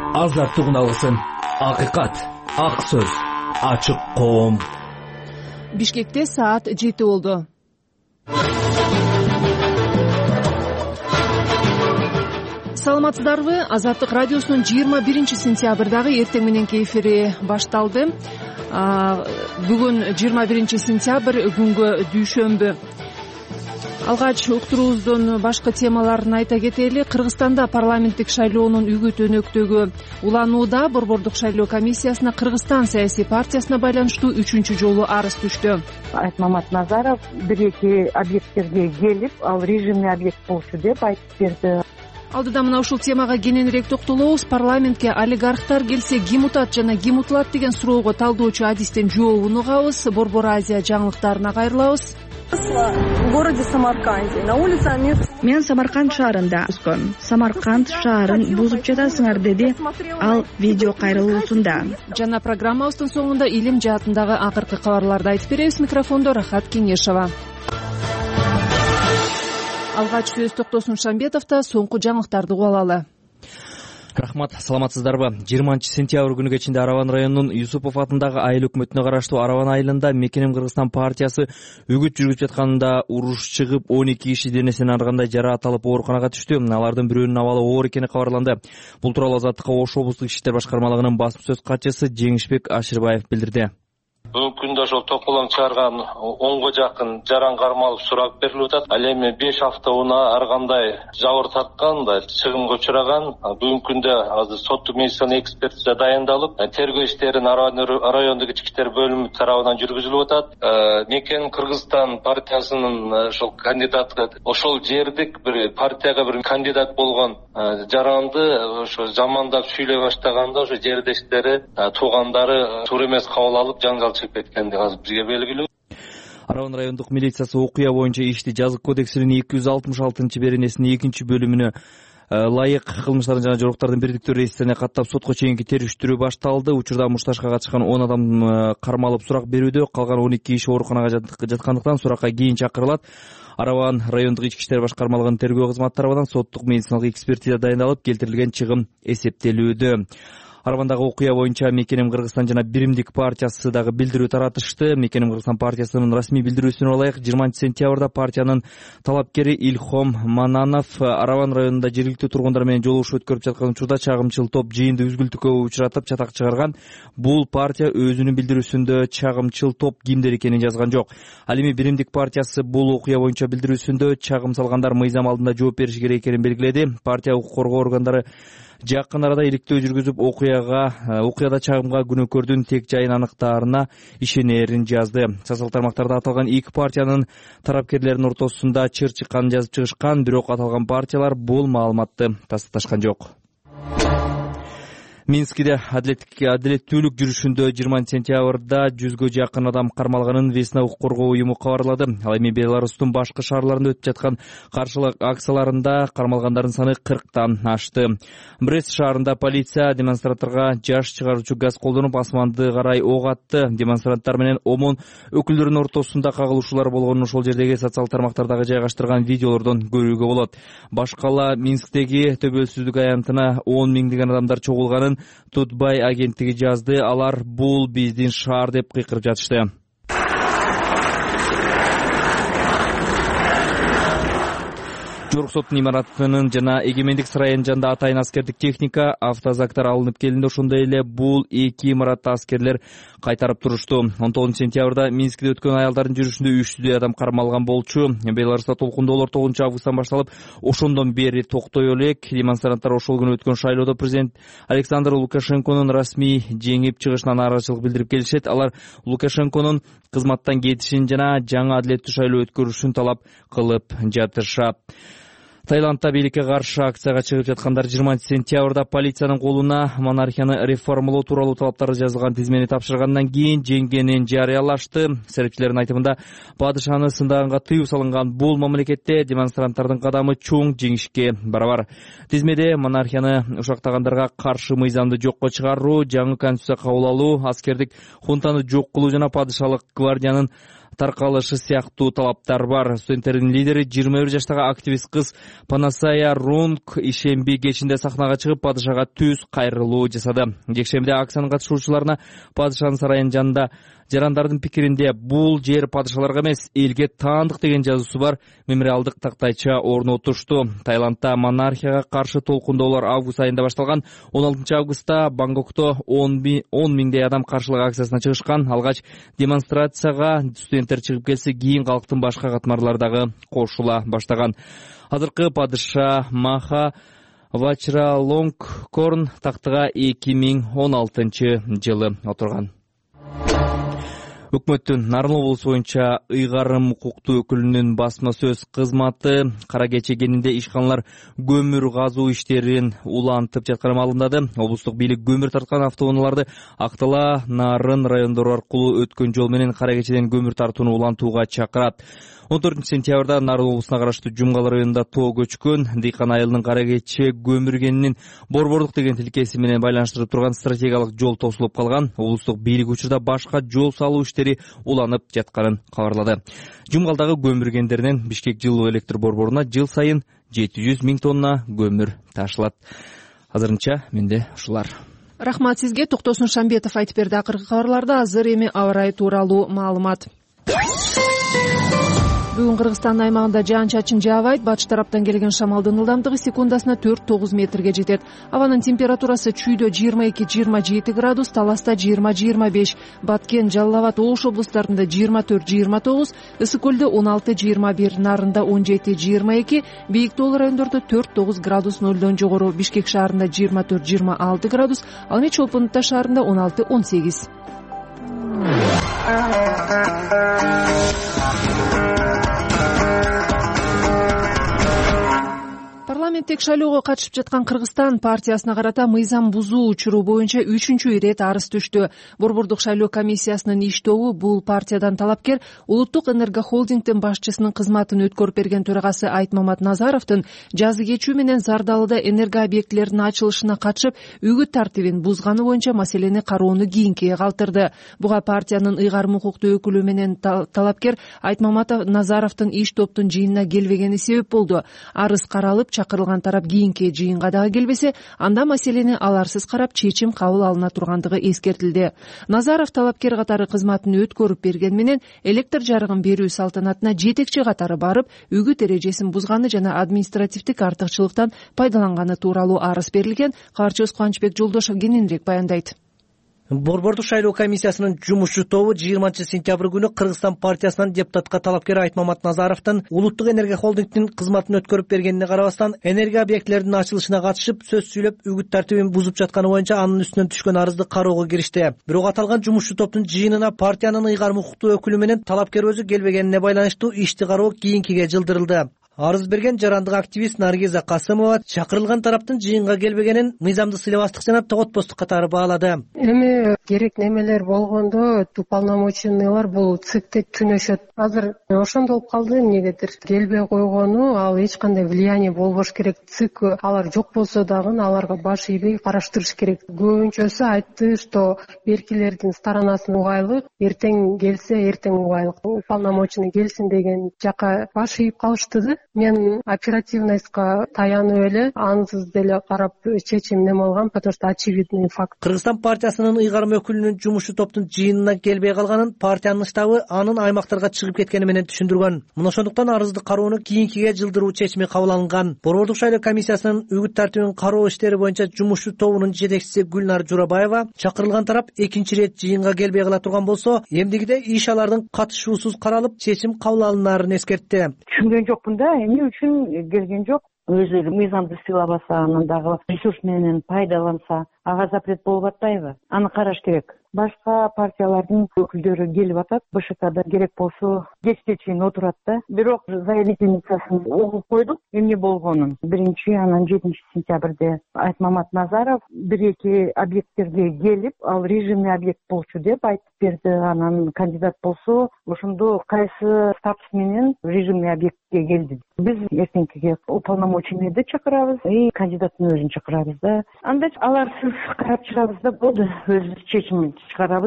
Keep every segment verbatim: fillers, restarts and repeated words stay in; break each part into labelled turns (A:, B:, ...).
A: азаттык үналысын. Акыйкат, ак сөз, ачык коом.
B: Бишкекте саат жети болду. Саламатсыздарбы? Азаттык радиосунун жыйырма биринчи сентябрдагы эртең мененки эфири башталды. Бүгүн жыйырма биринчи сентябрь, күнгө дүйшөмбү. Алгач уктуруубуздун башкы темаларын айта кетели. Кыргызстанда парламенттик шайлоонун үгүт өнөктөгү уланууда. Борбордук шайлоо комиссиясына Кыргызстан саясий партиясына байланыштуу үчүнчү жолу арыз түштү.
C: Айтмамат Назаров бир эки объекттерге келип, ал режимный объект болчу деп айтып берди.
B: Алдыда мына ушул темага кененирээк токтолобуз. Парламентке олигархтар келсе ким утат жана ким утулат деген суроого талдоочу адистин жообун угабыз. Борбор Азия жаңылыктарына кайрылабыз.
D: В городе Самарканде на улице Амир.
E: Мен Самарканд шаарында өскөм. Самарканд шаарын бузуп жатасыңар деди ал видео кайрылуусунда.
B: Жана программабыздын соңунда илим жаатындагы акыркы кабарларды айтып беребиз. Микрофондо Рахат Кеңешова. Алгач сөз Токтосун Шамбетовда, соңку жаңылыктарды угуп алалы.
F: Рахмат, саламатсыздарбы? жыйырманчы сентябрь күнү кечинде Араван районунун Юсупов атындагы айыл өкмөтүнө караштуу Араван айылында Мекеним Кыргызстан партиясы үгүт жүргүзүп жатканда уруш чыгып, он эки киши денесин аргандай жараат алып ооруканага түштү. Алардын бирөөнүн абалы оор экени кабарланды. Бул тууралуу Азаттыкка Ош облустук иштер башкармалыгынын басма сөз катчысы Жеңишбек Ашырбаев билдирди.
G: Бүгүнкү күндө ошол токолоң чыгарган онго жакын жаран кармалып сурак берилип атат. Ал эми беш авто унаа ар кандай жабыр тарткан да чыгымга учураган. Бүгүнкү күндө азыр соттук медицина экспертиза дайындалып, тергөө иштерин райондук ички иштер бөлүмү тарабынан жүргүзүлүп атат. Мекен Кыргызстан партиясынын ошол кандидат, ошол жердик бир партияга бир кандидат болгон жаранды ошо жамандап сүйлөй баштаганда ошо жердештери, туугандары туура эмес кабыл алып жаңжал чыгып кеткенди азыр бизге белгилүү.
F: Араван райондук милициясы окуя боюнча ишти Жазык кодексинин эки жүз алтымыш алтынчы беренесинин экинчи бөлүмүнө ылайык кылмыштардын жана жоруктардын бирдиктүү реестрине каттап сотко чейинки териштирүү башталды. Учурда мушташка катышкан он адам кармалып сурак берүүдө, калган он эки киши ооруканага жаткандыктан суракка кийин чакырылат. Араван райондук ички иштер башкармалыгынын тергөө кызматы тарабынан соттук медициналык экспертиза дайындалып, келтирилген чыгым эсептелүүдө. Аравандагы окуя боюнча Мекеним Кыргызстан жана Биримдик партиясы дагы билдирүү таратышты. Мекеним Кыргызстан партиясынын расмий билдирүүсүнө ылайык жыйырманчы сентябрда партиянын талапкери Илхом Мананов Араван районунда жергиликтүү тургундар менен жолугушуу өткөрүп жаткан учурда чагымчыл топ жыйынды үзгүлтүккө учуратып чатак чыгарган. Бул партия өзүнүн билдирүүсүндө чагымчыл топ кимдер экенин жазган жок. Ал эми Биримдик партиясы бул окуя боюнча билдирүүсүндө чагым салгандар мыйзам алдында жооп бериши керек экенин белгиледи. Партия укук коргоо органдары жакын арада иликтөө жүргүзүп, окуяга окуяда чагымга күнөөкөрдүн тек жайын аныктаарына ишенерин жазды. Социал тармактарда аталган эки партиянын тарапкерлеринин ортосунда чыр чыкканын жазып чыгышкан, бирок аталган партиялар бул маалыматты тасташкан жок. Минскиде адилеттүүлүк жүрүшүндө жыйырманчы сентябрда жүзгө жакын адам кармалганын Весна укук коргоо уюму кабарлады. Ал эми Беларустун башкы шаарларында өтүп жаткан каршылык акцияларында кармалгандардын саны кырктан ашты. Брест шаарында полиция демонстранттарга жаш чыгаруучу газ колдонуп, асманды карай ок атты. Демонстранттар менен ОМОН өкүлдөрүнүн ортосунда кагылышуулар болгонун ошол жердеги социал тармактардагы жайгаштырган видеолордон көрүүгө болот. Башкала Минсктеги төбөлсүздүк аянтына он миңдеген адамдар чогулганын Тутбай агенттиги жазды. Алар бул биздин шаар деп кыйкырып жатышты. Жогорку соттун имаратынын жана Эгемендик сарайынын жанында атайын аскердик техника, автозактар алынып келинди. Ошондой эле бул эки имаратты аскерлер кайтарып турушту. он тогузунчу сентябрда Минскиде өткөн аялдардын жүрүшүндө үч жүздөй адам кармалган болчу. Беларуста толкундоолор тогузунчу августтан башталып, ошондон бери токтой элек. Демонстранттар ошол күнү өткөн шайлоодо президент Александр Лукашенконун расмий жеңип чыгышына нааразычылык билдирип келишет. Алар Лукашенконун кызматтан кетишин жана жаңы адилеттүү шайлоо өткөрүшүн талап кылып жатышат. Таиландда бийликке каршы акцияга чыгып жаткандар жыйырманчы сентябрда полициянын колуна монархияны реформалоо тууралуу талаптары жазылган тизмени тапшыргандан кийин жеңгенин жарыялашты. Серепчилердин айтымында, падышаны сындаганга тыюу салынган бул мамлекетте демонстранттардын кадамы чоң жеңишке барабар. Тизмеде монархияны ушактагандарга каршы мыйзамды жокко чыгаруу, жаңы конституция кабыл алуу, аскердик хунтаны жок кылуу жана падышалык гвардиянын таркалышы сыяктуу талаптар бар. Студенттердин лидери жыйырма бир жаштагы активист кыз Панасая Рунг ишемби кечинде сахнага чыгып падышага түз кайрылуу жасады. Жекшембиде акциянын катышуучуларына падышанын сарайынын жанында жарандардын пикиринде бул жер падышаларга эмес, элге таандык деген жазуусу бар мемориалдык тактайча орнотушту. Таиландда монархияга каршы толкундоолор август айында башталган. он алтынчы августта Бангкокто он миңдей адам каршылык акциясына чыгышкан. Алгач демонстрацияга студенттер чыгып келсе, кийин калктын башка катмарлары дагы кошула баштаган. Азыркы падыша Маха Вачиралонгкорн тактыга эки миң он алтынчы жылы отурган. Өкмөттүн Нарын облусу боюнча ыйгарым укуктуу өкүлүнүн басма сөз кызматы кара кече кенинде ишканалар көмүр казуу иштерин улантып жатканы маалымдады. Облустук бийлик көмүр тарткан автоунааларды Актала, Нарын райондору аркылуу өткөн жол менен кара кечеден көмүр тартууну улантууга чакырат. он төртүнчү сентябрда Нарын облусуна караштуу Жумгал районунда тоо көчкөн. Дыйкан айылынын кара кече көмүргенинин борбордук деген тилкеси менен байланыштырып турган стратегиялык жол тосулуп калган. Облустук бийлик учурда башка жол салуу иштери уланып жатканын кабарлады. Жумгалдагы көмүргендеринен Бишкек жылуу электр борборуна жыл сайын жети жүз миң тонна көмүр ташылат. Азырынча менде ушулар.
B: Рахмат сизге. Токтосун Шамбетов айтып берди акыркы кабарларды. Азыр эми аба ырайы тууралуу маалымат. Бүгүн Кыргызстан аймагында жаан-чачын жаабайт. Батыш тараптан келген шамалдын ылдамдыгы секундасына төрт тогуз метрге жетет. Абанын температурасы чүйдө жыйырма эки жыйырма жети градус, Таласта жыйырма жыйырма беш, Баткен, Жалал Абад, Ош облустарында жыйырма төрт жыйырма тогуз, Ысык көлдө он алты жыйырма бир, Нарында он жети жыйырма эки, Бийик тоолуу райондордо төрт тогуз градус нөлдөн жогору, Бишкек шаарында жыйырма төрт жыйырма алты градус, ал эми Чолпон Ата шаарында он алты он сегиз. Парламенттик шайлоого катышып жаткан Кыргызстан партиясына карата мыйзам бузуу учуру боюнча үчүнчү ирет арыз түштү. Борбордук шайлоо комиссиясынын иш тобу бул партиядан талапкер Улуттук энергохолдингдин башчысынын кызматын өткөрүп берген төрагасы Айтмамат Назаровдун жазы кечүү менен Зардалыда энерго объектилеринин ачылышына катышып үгүт тартибин бузганы боюнча маселени кароону кийинкиге калтырды. Буга партиянын ыйгарым укуктуу өкүлү менен талапкер Айтмамат Назаровдун иш топтун жыйынына келбегени себеп болду. Арыз каралып чакырылган тарап кийинки жыйынга дагы келбесе, анда маселени аларсыз карап чечим кабыл алына тургандыгы эскертилди. Назаров талапкер катары кызматын өткөрүп берген менен электр жарыгын берүү салтанатына жетекчи катары барып, үгүт эрежесин бузганы жана административдик артыкчылыктан пайдаланганы тууралуу арыз берилген. Кабарчыбыз Кубанычбек Жолдошов кененирээк баяндайт.
A: Борбордук шайлоо комиссиясынын жумушчу тобу жыйырманчы сентябрь күнү Кыргызстан партиясынан депутатка талапкер Айтмамат Назаровдун Улуттук энергохолдингдин кызматын өткөрүп бергенине карабастан энерго объектилеринин ачылышына катышып сөз сүйлөп үгүт тартибин бузуп жатканы боюнча анын үстүнөн түшкөн арызды кароого киришти. Бирок аталган жумушчу топтун жыйынына партиянын ыйгарым укуктуу өкүлү менен талапкер өзү келбегенине байланыштуу ишти кароо кийинкиге жылдырылды. Арыз берген жарандык активист Наргиза Касымова чакырылган тараптын жыйынга келбегенин мыйзамды сыйлабастык жана тоготпостук катары баалады.
H: Эми керек немелер болгондо уполномоченныйлар бул цикти түнөшөт. Азыр ошондо болуп калды, эмнегедир келбей койгону, ал эч кандай влияние болбош керек. Цик алар жок болсо дагы аларга баш ийбей караштырыш керек. Көбүнчөсү айтты, что беркилердин сторонасы угайлык, эртең келсе эртең угайлык, уполномоченный келсин деген жака баш ийип калышты да. Мен оперативностька таянып эле ансыз деле карап чечим неме алгам, потому что очевидный факт.
A: Кыргызстан партиясынын ыйгарым өкүлүнүн жумушчу топтун жыйынына келбей калганын партиянын штабы анын аймактарга чыгып кеткени менен түшүндүргөн. Мына ошондуктан арызды кароону кийинкиге жылдыруу чечими кабыл алынган. Борбордук шайлоо комиссиясынын үгүт тартибин кароо иштери боюнча жумушчу тобунун жетекчиси Гүлнар Журабаева чакырылган тарап экинчи ирет жыйынга келбей кала турган болсо, эмдигиде иш алардын катышуусуз каралып чечим кабыл алынаарын эскертти.
C: Түшүнгөн жокмун да, эмне үчүн келген жок. Өзү мыйзамды сыйлабаса, анан дагы ресурс менен пайдаланса, ага запрет болуп атпайбы? Аны караш керек. Башка партиялардын өкүлдөрү келип атат, БШКда керек болсо кечке чейин отурат да. Бирок заявительницасын угуп койдук, эмне болгонун. Биринчи, анан жетинчи сентябрде Айтмамат Назаров бир-эки объекттерге келип, ал режимный объект болчу деп айтып берди. Анан кандидат болсо, ошондо кайсы статус менен режимный объектке келди. Биз эртеңкиге уполномоченныйды чакырабыз и кандидаттын өзүн чакырабыз да. Анда аларсыз карап чыгабыз да болду, өз чечимин чыгарабыз.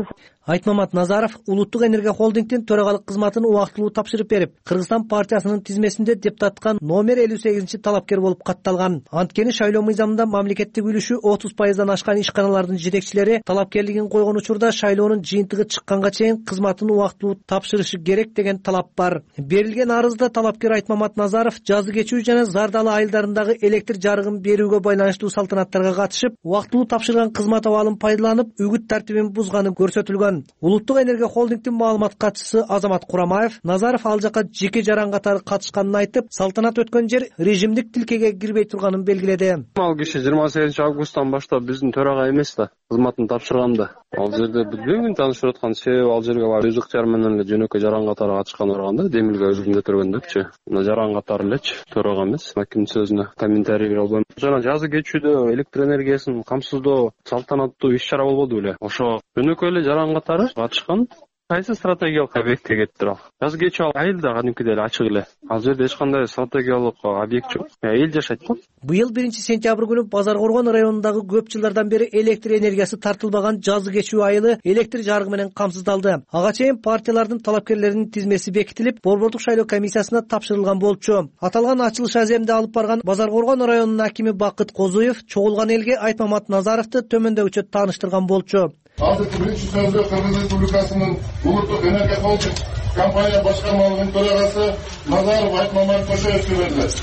A: Айтмамат Назаров улуттук энергия холдингдин төрагалык кызматын убактылуу тапшырып берип, Кыргызстан партиясынын тизмесинде депутатка номер элүү сегизинчи талапкер болуп катталган. Анткени шайлоо мыйзамында мамлекеттик үлүшү отуз пайыздан ашкан ишканалардын жетекчилери талапкерлигин койгон учурда шайлоонун жыйынтыгы чыкканга чейин кызматын убактылуу тапшырышы керек деген талап бар. Берилген арызда талапкер Айтмамат Назаров жазы кечүү жана Зардалы айылдарындагы электр жарыгын берүүгө байланыштуу салтанаттарга катышып, убактылуу тапшырган кызмат абалын пайдаланып, үгүт тартибин бузганы көрсөтүлгөн. Улуттук энергия холдингдин маалымат катчысы Азамат Курамаев Назаров ал жака жеке жаран катары катышканын айтып, салтанат өткөн жер режимдик тилкеге кирбей турганын белгиледи.
I: Ал киши жыйырма сегизинчи августтан баштап биздин төрага эмес да, кызматын тапшырганда. Ал жерде билбейм, таанышып аткан себеби ал жерге барып өз ыктыяры менен эле жөнөкөй жаран катары катышкан барганда, демилге өзүм көтөргөндөкчү. Мына жаран катары элечи, төрага эмес. Акимдин сөзүнө комментарий бере албайм. Жана жазы кечүүдө электр энергиясын камсыздоо салтанаттуу иш-чара болбоду беле? Ошо жөнөкөй эле жаран катары катышкан. Кайсы стратегиялык объектке кеттир ал? Жазы кечүү ал айылда кадимкидей эле ачык эле. Ал жерде эч кандай стратегиялык объект жок. Эл жашайт го.
A: Быйыл биринчи сентябрь күнү Базар Коргон районундагы көп жылдардан бери электр энергиясы тартылбаган жазы кечүү айылы электр жарыгы менен камсыздалды. Ага чейин партиялардын талапкерлеринин тизмеси бекитилип, Борбордук шайлоо комиссиясына тапшырылган болчу. Аталган ачылыш аземде алып барган Базар Коргон районунун акими Бакыт Козуев чогулган элге Айтмамат Назаровду төмөндөгүчө тааныштырган болчу.
J: Азыркы биринчи сөздө Кыргыз Республикасынын улуттук энергия холдинг компания башкармалыгынын төрагасы Назаров Айтмамат Кошоевке берилет.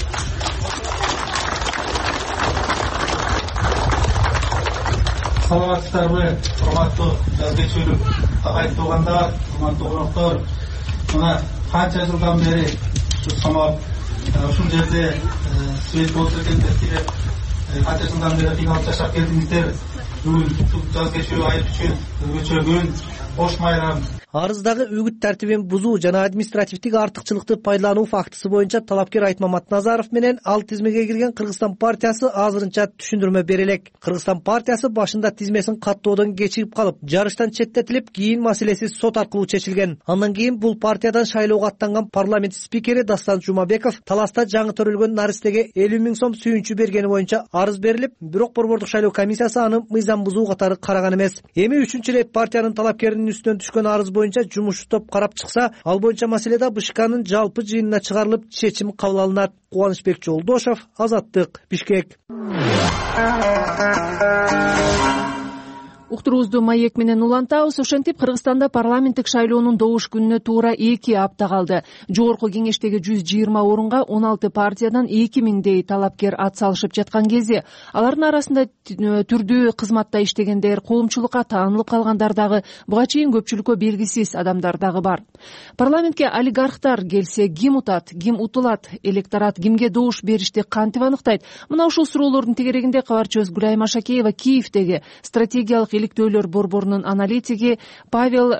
K: Саламатсыздарбы, урматтуу жаз кечүүлүк агайын туугандар, урматтуу коноктор. Мына канча жылдан бери ушу самап ушул жерде свет болсо экен деп канча жылдан бери кыйналып жашап келдиңиздер. Бүгүн жаз кечүү айыл үчүн өзгөчө күн, кош майрам.
A: Арыздагы үгүт тартибин бузуу жана административдик артыкчылыкты пайдалануу фактысы боюнча талапкер Айтмамат Назаров менен ал тизмеге кирген Кыргызстан партиясы азырынча түшүндүрмө бере элек. Кыргызстан партиясы башында тизмесин каттоодон кечигип калып, жарыштан четтетилип, кийин маселеси сот аркылуу чечилген. Андан кийин бул партиядан шайлоого аттанган парламент спикери Дастан Жумабеков таласта жаңы төрөлгөн наристеге элүү миң сом сүйүнчү бергени боюнча арыз берилип, бирок Борбордук шайлоо комиссиясы аны мыйзам бузуу катары караган эмес. Эми үчүнчү ирет партиянын талапкеринин үстүнөн түшкөн арыз боюнча жумуш топ карап чыкса, ал боюнча маселеде БШКнын жалпы жыйынына чыгарылып чечим кабыл алынат. Кубанычбек Жолдошов, Азаттык, Бишкек.
B: Уктуруубузду маек менен улантабыз. Ошентип Кыргызстанда парламенттик шайлоонун добуш күнүнө туура эки апта калды. Жогорку кеңештеги жүз жыйырма орунга он алты партиядан эки миңдей талапкер ат салышып жаткан кезде алардын арасында түрдүү кызматта иштегендер, коомчулукка таанылып калгандар дагы, буга чейин көпчүлүккө белгисиз адамдар дагы бар. Парламентке олигархтар келсе, ким утат, ким утулат, электорат кимге добуш беришти кантип аныктайт? Мына ушул суроолордун тегерегинде кабарчыбыз Гүлайым Ашакеева Киевдеги стратегиялык иликтөөлөр борборунун аналитиги Павел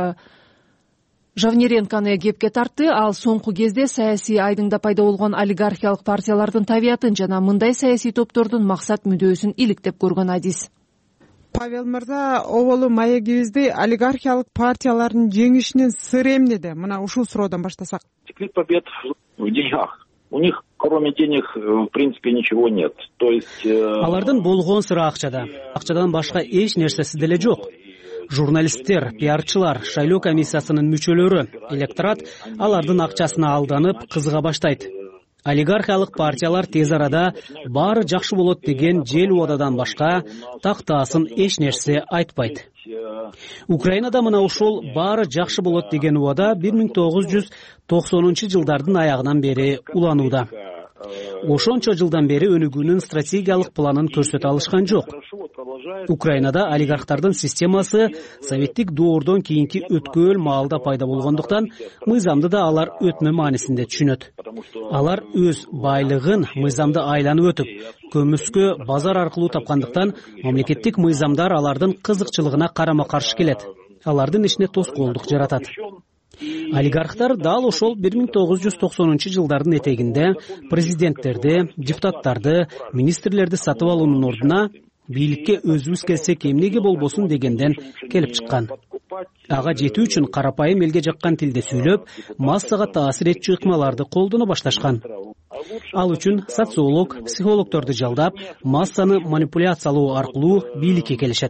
B: Жавнеренканы кепке тартты. Ал соңку кезде саясий айдыңда пайда болгон олигархиялык партиялардын табиятын жана мындай саясий топтордун максат мүдөөсүн иликтеп көргөн адис.
L: Павел мырза, оболу маегибизди олигархиялык партиялардын жеңишинин сыры эмнеде? Мына ушул суроодон баштасак.
M: Секрет побед в деньгах. У них кроме денег в принципе ничего нет. То есть
N: алардын болгон сыры акчада. Акчадан башка эч нерсеси деле жок. Журналисттер, пиарчылар, шайлоо комиссиясынын мүчөлөрү, электорат алардын акчасына алданып кызыга баштайт. Олигархиялык партиялар тез арада баары жакшы болот деген жел убададан башка тактаасын эч нерсе айтпайт. Украинада мына ушул баары жакшы болот деген убада бир миң тогуз жүз токсонунчу жылдардын аягынан бери уланууда. Ошончо жылдан бери өнүгүүнүн стратегиялык планын көрсөтө алышкан жок. Украинада олигархтардын системасы советтик доордон кийинки өткөл маалда пайда болгондуктан мыйзамды да алар өтмө маанисинде түшүнөт. Алар өз байлыгын мыйзамды айланып өтүп, көмүскө базар аркылуу тапкандыктан мамлекеттик мыйзамдар алардын кызыкчылыгына карама каршы келет. Алардын ишине тоскоолдук жаратат. Олигархтар дал ошол бир миң тогуз жүз токсонунчу жылдардын этегинде президенттерди, депутаттарды, министрлерди сатып алуунун ордуна бийликке өзүбүз келсек эмнеге болбосун дегенден келип чыккан. Ага жетүү үчүн карапайым элге жаккан тилде сүйлөп, массага таасир этчү ыкмаларды колдоно башташкан. Ал үчүн социолог, психологдорду жалдап, массаны манипуляциялоо аркылуу бийликке келишет.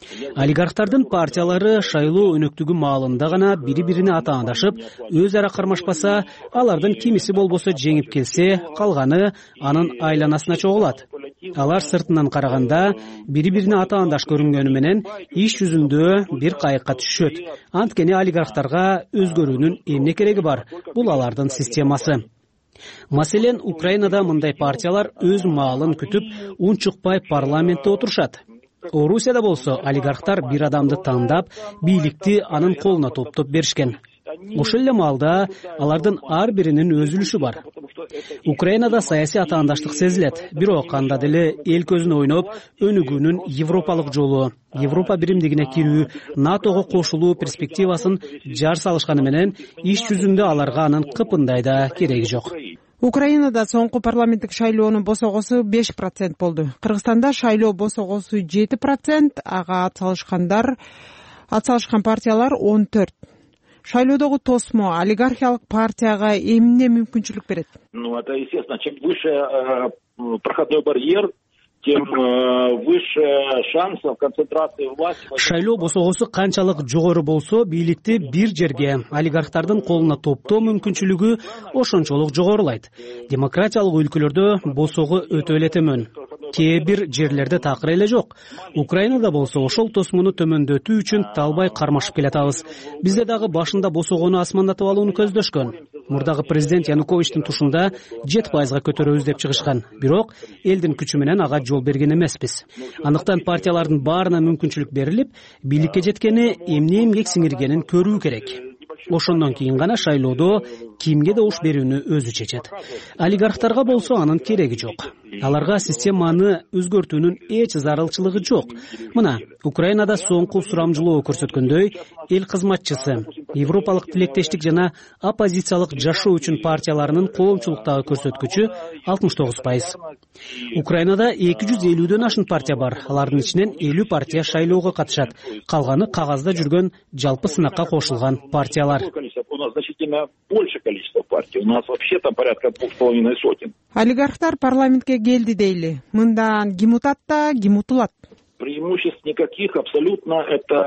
N: Олигархтардын партиялары шайлоо өнөктүгү маалында гана бири бирине атаандашып, өз ара кармашпаса, алардын кимиси болбосо жеңип келсе, калганы анын айланасына чогулат. Алар сыртынан караганда бири бирине атаандаш көрүнгөнү менен иш жүзүндө бир кайыкка түшөт. Анткени олигархтарга өзгөрүүнүн эмне кереги бар? Бул алардын системасы. Маселен, Украинада мындай партиялар өз маалын күтүп, унчукпай парламентте отурушат. Орусияда болсо олигархтар бир адамды тандап, бийликти анын колуна топтоп беришкен. Ошол эле маалда алардын ар биринин өз үлүшү бар. Украинада саясий атаандаштык сезилет, бирок анда деле эл көзүнө ойноп, өнүгүүнүн европалык жолу, Европа биримдигине кирүү, натого кошулуу перспективасын жар салышканы менен иш жүзүндө аларга анын кыпындай да кереги жок.
L: Украинада соңку парламенттик шайлоонун босогосу беш процент болду. Кыргызстанда шайлоо босогосу жети процент, ага атсалышкандар, атсалышкан партиялар он төрт. Шайлоодогу тосмо олигархиялык партияга эмне мүмкүнчүлүк берет?
M: Ну, это естественно, чем выше э, проходной барьер, тем выше шансов концентрации власти.
N: Шайлоо босогосу канчалык жогору болсо, бийликти бир жерге олигархтардын колуна топтоо мүмкүнчүлүгү ошончолук жогорулайт. Демократиялык өлкөлөрдө босого өтө эле төмөн. Кээ бир жерлерде такыр эле жок. Украинада болсо ошол тосмуну төмөндөтүү үчүн талбай кармашып келатабыз. Бизде дагы башында босогону асмандатып алууну көздөшкөн. Мурдагы президент Януковичтин тушунда жети пайызга көтөрөбүз деп чыгышкан. Бирок элдин күчү менен ага жол берген эмеспиз. Андыктан партиялардын баарына мүмкүнчүлүк берилип, бийликке жеткени эмне эмгек сиңиргенин көрүү керек. Ошондон кийин гана шайлоодо кимге добуш берүүнү өзү чечет. Олигархтарга болсо анын кереги жок. Аларга системаны өзгөртүүнүн эч зарылчылыгы жок. Мына, Украинада соңку сурамжылоо көрсөткөндөй, эл кызматчысы, европалык тилектештик жана оппозициялык жашоо үчүн партияларынын коомчулуктагы көрсөткүчү алтымыш тогуз пайыз. Украинада эки жүз элүүдөн ашын партия бар. Алардын ичинен элүү партия шайлоого катышат. Калганы кагазда жүргөн жалпы сынакка кошулган партиялар.
M: У нас значительно больше количество партий. У нас вообще там порядка двух с половиной сотен.
L: Олигархтар парламентке келди дейли. Мындан ким утат да, ким утулат?
M: Преимуществ никаких, абсолютно это...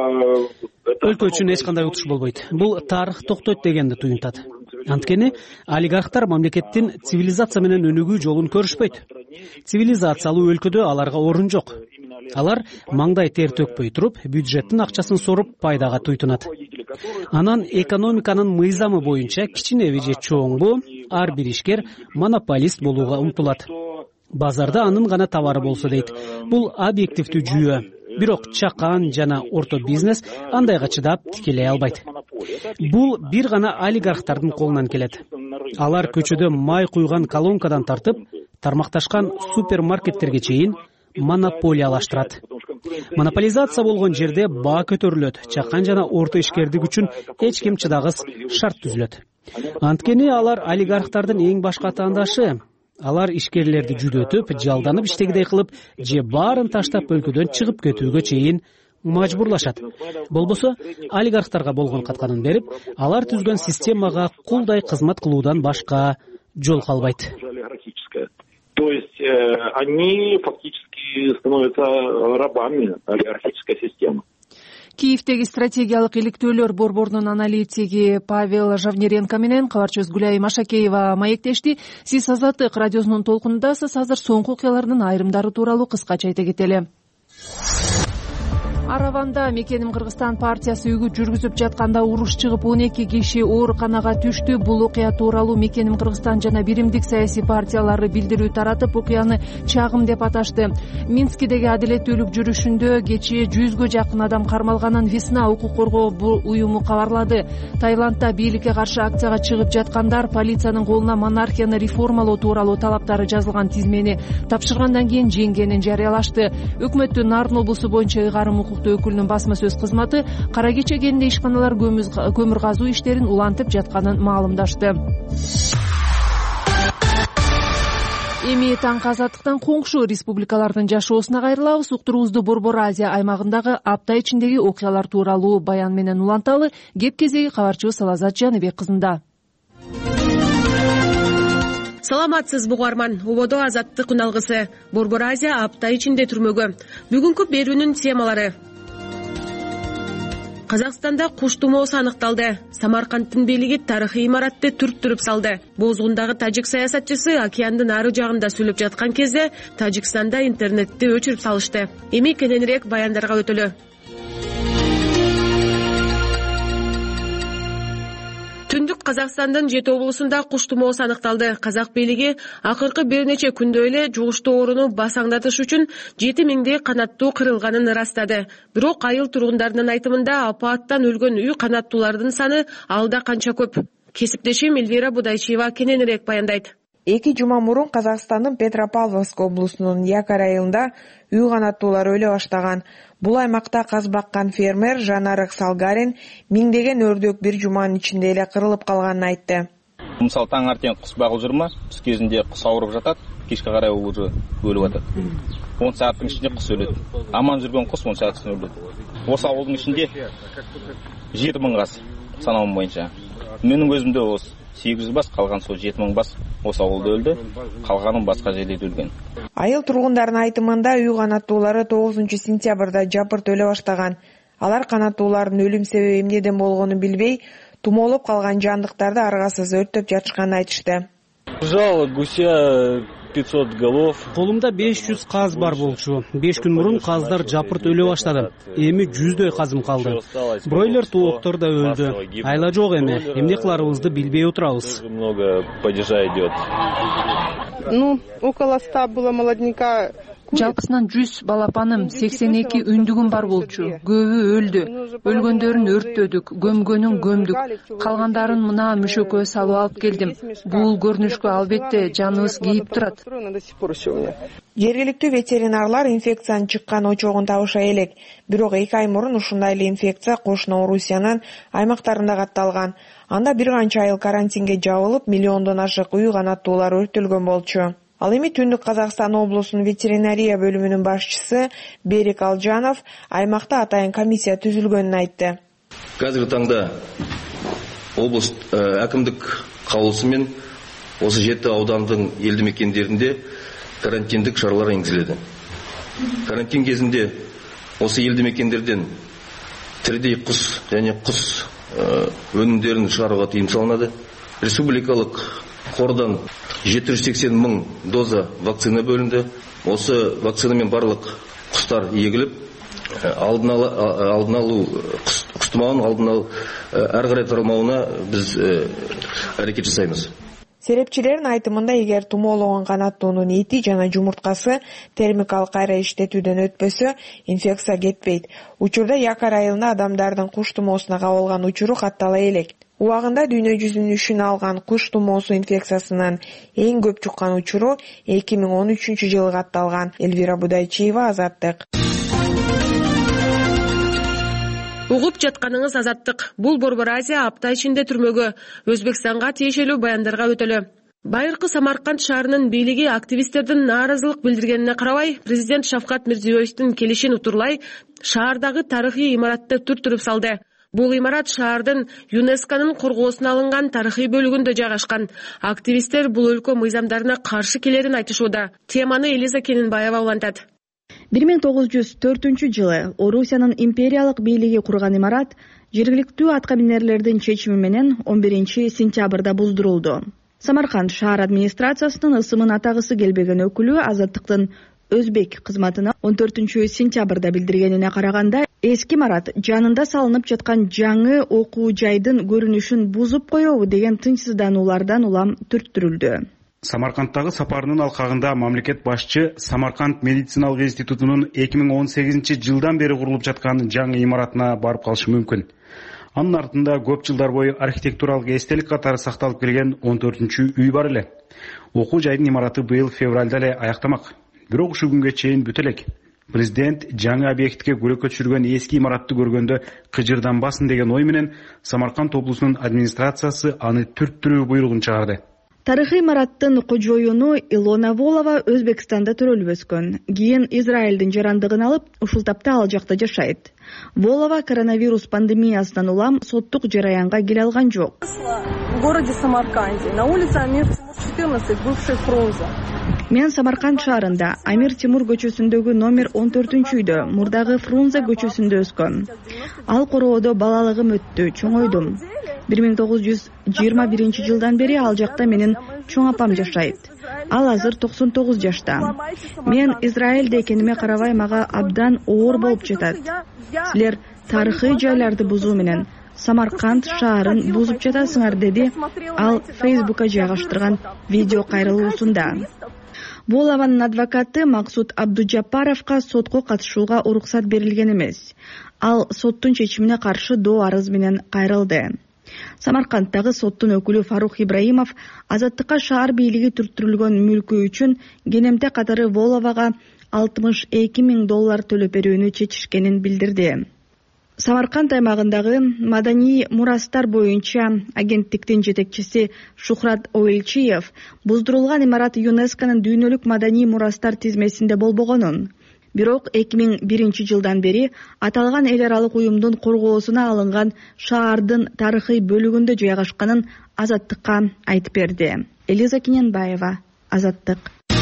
N: Өлкө үчүн эч кандай утуш болбойт. Бул тарых токтойт дегенди туюнтат. Анткени олигархтар мамлекеттин цивилизация менен өнүгүү жолун көрүшпөйт. Цивилизациялуу өлкөдө аларга орун жок. Алар маңдай тер төкпөй туруп, бюджеттин акчасын соруп пайдага туйтунат. Анан экономиканын мыйзамы боюнча кичинеби же чоңбу ар бир ишкер монополист болууга умтулат. Базарда анын гана товары болсо дейт. Бул объективдүү жүйө. Бирок чакан жана орто бизнес андайга чыдап тикелей албайт. Бул бир гана олигархтардын колунан келет. Алар көчөдө май куйган колонкадан тартып, тармакташкан супермаркеттерге чейин монополиялаштырат. Монополизация болгон жерде баа көтөрүлөт, чакан жана орто ишкердик үчүн эч ким чыдагыс шарт түзүлөт. Анткени алар олигархтардын эң башкы атаандашы. Алар ишкерлерди жүдөтүп, жалданып иштегидей кылып, же баарын таштап өлкөдөн чыгып кетүүгө чейин мажбурлашат. Болбосо, олигархтарга болгон катканын берип, алар түзгөн системага кулдай кызмат кылуудан башка жол калбайт.
M: То есть э, они фактически становятся рабами олигархической системы.
B: Киевдеги стратегиялык иликтөөлөр борборунун аналитиги Павел Жавнеренко менен кабарчыбыз Гүлай Машакеева маектешти. Сиз Азаттык радиосунун толкунундасыз. Азыр соңку окуялардын айрымдары тууралуу кыскача айта кетели. Араванда Мекеним Кыргызстан партиясы үгүт жүргүзүп жатканда уруш чыгып он эки киши ооруканага түштү. Бул окуя тууралуу Мекеним Кыргызстан жана биримдик саясий партиялары билдирүү таратып, окуяны чагым деп аташты. Минскидеги адилеттүүлүк жүрүшүндө кечээ жүзгө жакын адам кармалганын Весна укук коргоо уюму кабарлады. Таиландда бийликке каршы акцияга чыгып жаткандар полициянын колуна монархияны реформалоо тууралуу талаптары жазылган тизмени тапшыргандан кийин жеңгенин жарыялашты. Өкмөттүн Нарын облусу боюнча ыйгарым укук өкүлүнүн басма сөз кызматы кара кече кенде ишканалар көмүр казуу иштерин улантып жатканын маалымдашты. Эми таңкы азаттыктан коңшу республикалардын жашоосуна кайрылабыз. Уктуруубузду Борбор Азия аймагындагы апта ичиндеги окуялар тууралуу баян менен уланталы. Кеп кезеги кабарчыбыз Салазат Жаныбек кызында.
O: Саламатсызбы угарман, Ободо Азаттык үналгысы. Борбор Азия апта ичинде түрмөгө. Бүгүнкү берүүнүн темалары. Казакстанда куш тумоосу аныкталды. Самаркандтын бийлиги тарыхый имаратты түрттүрүп салды. Бозгундагы тажик саясатчысы океандын ары жагында сүйлөп жаткан кезде Тажикстанда интернетти өчүрүп салышты. Эми кененирээк баяндарга өтөлү. Түндүк Казакстандын жети облусунда куш тумоосу аныкталды. Казак бийлиги акыркы бир нече күндө эле жугуштуу ооруну басаңдатыш үчүн жети миңдей канаттуу кырылганын ырастады. Бирок айыл тургундарынын айтымында апааттан өлгөн үй канаттуулардын саны алда канча көп. Кесиптешим Эльвира Будайчиева кененирээк баяндайт.
P: Эки жума мурун Казакстандын Петропавловск облусунун Якар айылында үй канаттуулар өлө баштаган. Бул аймакта каз баккан фермер Жанарык Салгарин миңдеген өрдөк бир жуманын ичинде эле кырылып калганын айтты.
Q: Мисалы таң артең кус багылып жүрмө, түс кезинде кус ауырып жатат, кечке карай уже өлүп атат. он сааттын ичинде кус өлөт. Аман жүргөн кус он сааттын өлөт. Осы ауылдын ичинде жети миң газ санауым боюнча. Менин көзүмдө осы сегиз жүз бас, калган сол жети миң бас осы ауылда өлдү, калганын башка жерде өлгөн.
P: Айыл тургундарынын айтымында үй канаттуулары тогузунчу сентябрда жапырт өлө баштаган. Алар канаттуулардын өлүм себеби эмнеден болгонун билбей, тумоолоп калган жандыктарды аргасыз өрттөп жатышканын айтышты.
R: Жало гуся пятьсот голов.
N: Колумда беш жүз каз бар болчу. беш күн мурун каздар жапырт өлө баштады. Эми жүздөй казым калды. Бройлер тооктор да өлдү. Айла жок эми. Эмне кыларыбызды билбей отурабыз.
R: Много падежа идет.
D: Ну, около ста было молодняка.
B: Жалпысынан жүз балапаным, сексен эки үндүгүм бар болчу. Көбү өлдү. Өлгөндөрүн өрттөдүк, көмгөнүн көмдүк. Калгандарын мына мүшөккө салып алып келдим. Бул көрүнүшкө албетте жаныбыз кейип турат.
P: Жергиликтүү ветеринарлар инфекциянын чыккан очогун табыша элек. Бирок эки ай мурун ушундай эле инфекция кошуна Орусиянын аймактарында катталган. Анда бир канча айыл карантинге жабылып, миллиондон ашык үй канаттуулар өртөлгөн болчу. Ал эми Түндүк Казакстан облусунун ветеринария бөлүмүнүн башчысы Берик Алжанов аймакта атайын комиссия түзүлгөнүн айтты.
S: Қазіргі таңда облыс әкімдік каулусумен осы жеті аудандың елді мекендерінде карантиндік шаралар енгізіледі. Карантин кезінде осы елді мекендерден тірідей құс және құс өнімдерін шығаруға тыйым салынады. Республикалық қордан жеті жүз сексен мың доза вакцина бөлінді. Осы вакцинамен барлық құстар егіліп, алдын алу құс тұмауын алдын алу әрі қарай таралмауына біз әрекет жасаймыз.
P: Серепчилердин айтымында эгер тумоологон канаттуунун эти жана жумурткасы термикалык кайра иштетүүдөн өтпөсө, инфекция кетпейт. Учурда Якар айылында адамдардын куш тумоосуна кабылган учуру каттала элек. Убагында дүйнө жүзүнүн үшүн алган куш тумоосу инфекциясынын эң көп чуккан учуру эки миң он үчүнчү жылы катталган. Эльвира Будайчиева, Азаттык.
O: Угуп жатканыңыз Азаттык. Бул Борбор Азия апта ичинде түрмөгө, Өзбекстанга тиешелүү баяндарга өтөлү. Байыркы Самарканд шаарынын бийлиги активисттердин нааразылык билдиргенине карабай, президент Шавкат Мирзиёевдин келишин утурлай, шаардагы тарыхый имаратты түрттүрүп салды. Бул имарат шаардын ЮНЕСКОнун коргоосуна алынган тарыхый бөлүгүндө жайгашкан. Активисттер бул өлкө мыйзамдарына каршы келерин айтышууда. Теманы Элиза Кенинбаева улантат.
E: бир миң тогуз жүз төртүнчү жылы Орусиянын империялык бийлиги курган имарат жергиликтүү аткаминерлердин чечими менен он биринчи сентябрда буздурулду. Самарканд шаар администрациясынын ысымын атагысы келбеген өкүлү Азаттыктын Өзбек кызматына он төртүнчү сентябрда билдиргенине караганда, эски имарат жанында салынып жаткан жаңы окуу жайдын көрүнүшүн бузуп коебу деген тынчсыздануулардан улам түрттүрүлдү.
T: Самаркандтагы сапарынын алкагында мамлекет башчы Самарканд медициналык институтунун эки миң он сегизинчи жылдан бери курулуп жаткан жаңы имаратына барып калышы мүмкүн. Анын артында көп жылдар бою архитектуралык эстелик катары сакталып келген он төртүнчү үй бар эле. Окуу жайдын имараты быйыл февралда эле аяктамак. Бирок ушул күнгө чейин бүтө элек. Президент жаңы объектке көрөккө түшүргөн эски имаратты көргөндө кыжырданбасын деген ой менен Самарканд облусунун администрациясы аны түрттүрүү буйругун чыгарды.
E: Тарыхый имараттын кожоюну Илона Волова Өзбекстанда төрөлүп өскөн. Кийин Израилдин жарандыгын алып, ушул тапта ал жакта жашайт. Волова коронавирус пандемиясынан улам соттук жараянга келе алган жок.
D: В городе Самарканде, на улице Амир Тимур четырнадцать, бывший Фрунзе.
E: Мен Самарканд шаарында Амир Тимур көчөсүндөгү номер он төртүнчү үйдө, мурдагы Фрунзе көчөсүндө өскөм. Ал короодо балалыгым өттү, чоңойдум. бир миң тогуз жүз жыйырма биринчи жылдан бери ал жакта менин чоң апам жашайт. Ал азыр токсон тогуз жашта. Мен Израилде экениме карабай мага абдан оор болуп жатат. Силер тарыхый жайларды бузуу менен Самарканд шаарын бузуп жатасыңар, деди ал Фейсбукка жайгаштырган видео кайрылуусунда. Волованын адвокаты Максут Абдужапаровго сотко катышууга уруксат берилген эмес. Ал соттун чечимине каршы доо арыз менен кайрылды. Самаркандтагы соттун өкүлү Фарух Ибраимов азаттыкка шаар бийлиги түрттүрүлгөн мүлкү үчүн кенемте катары Воловага алтымыш эки миң доллар төлөп берүүнү чечишкенин билдирди. Самарканд аймагындагы маданий мурастар боюнча агенттиктин жетекчиси Шухрат Оэлчиев буздурулган имарат ЮНЕСКОнун дүйнөлүк маданий мурастар тизмесинде болбогонун, бирок эки миң биринчи жылдан бери аталган эл аралык уюмдун коргоосуна алынган шаардын тарыхый бөлүгүндө жайгашканын Азаттыкка айтып берди. Элиза Кененбаева, Азаттык.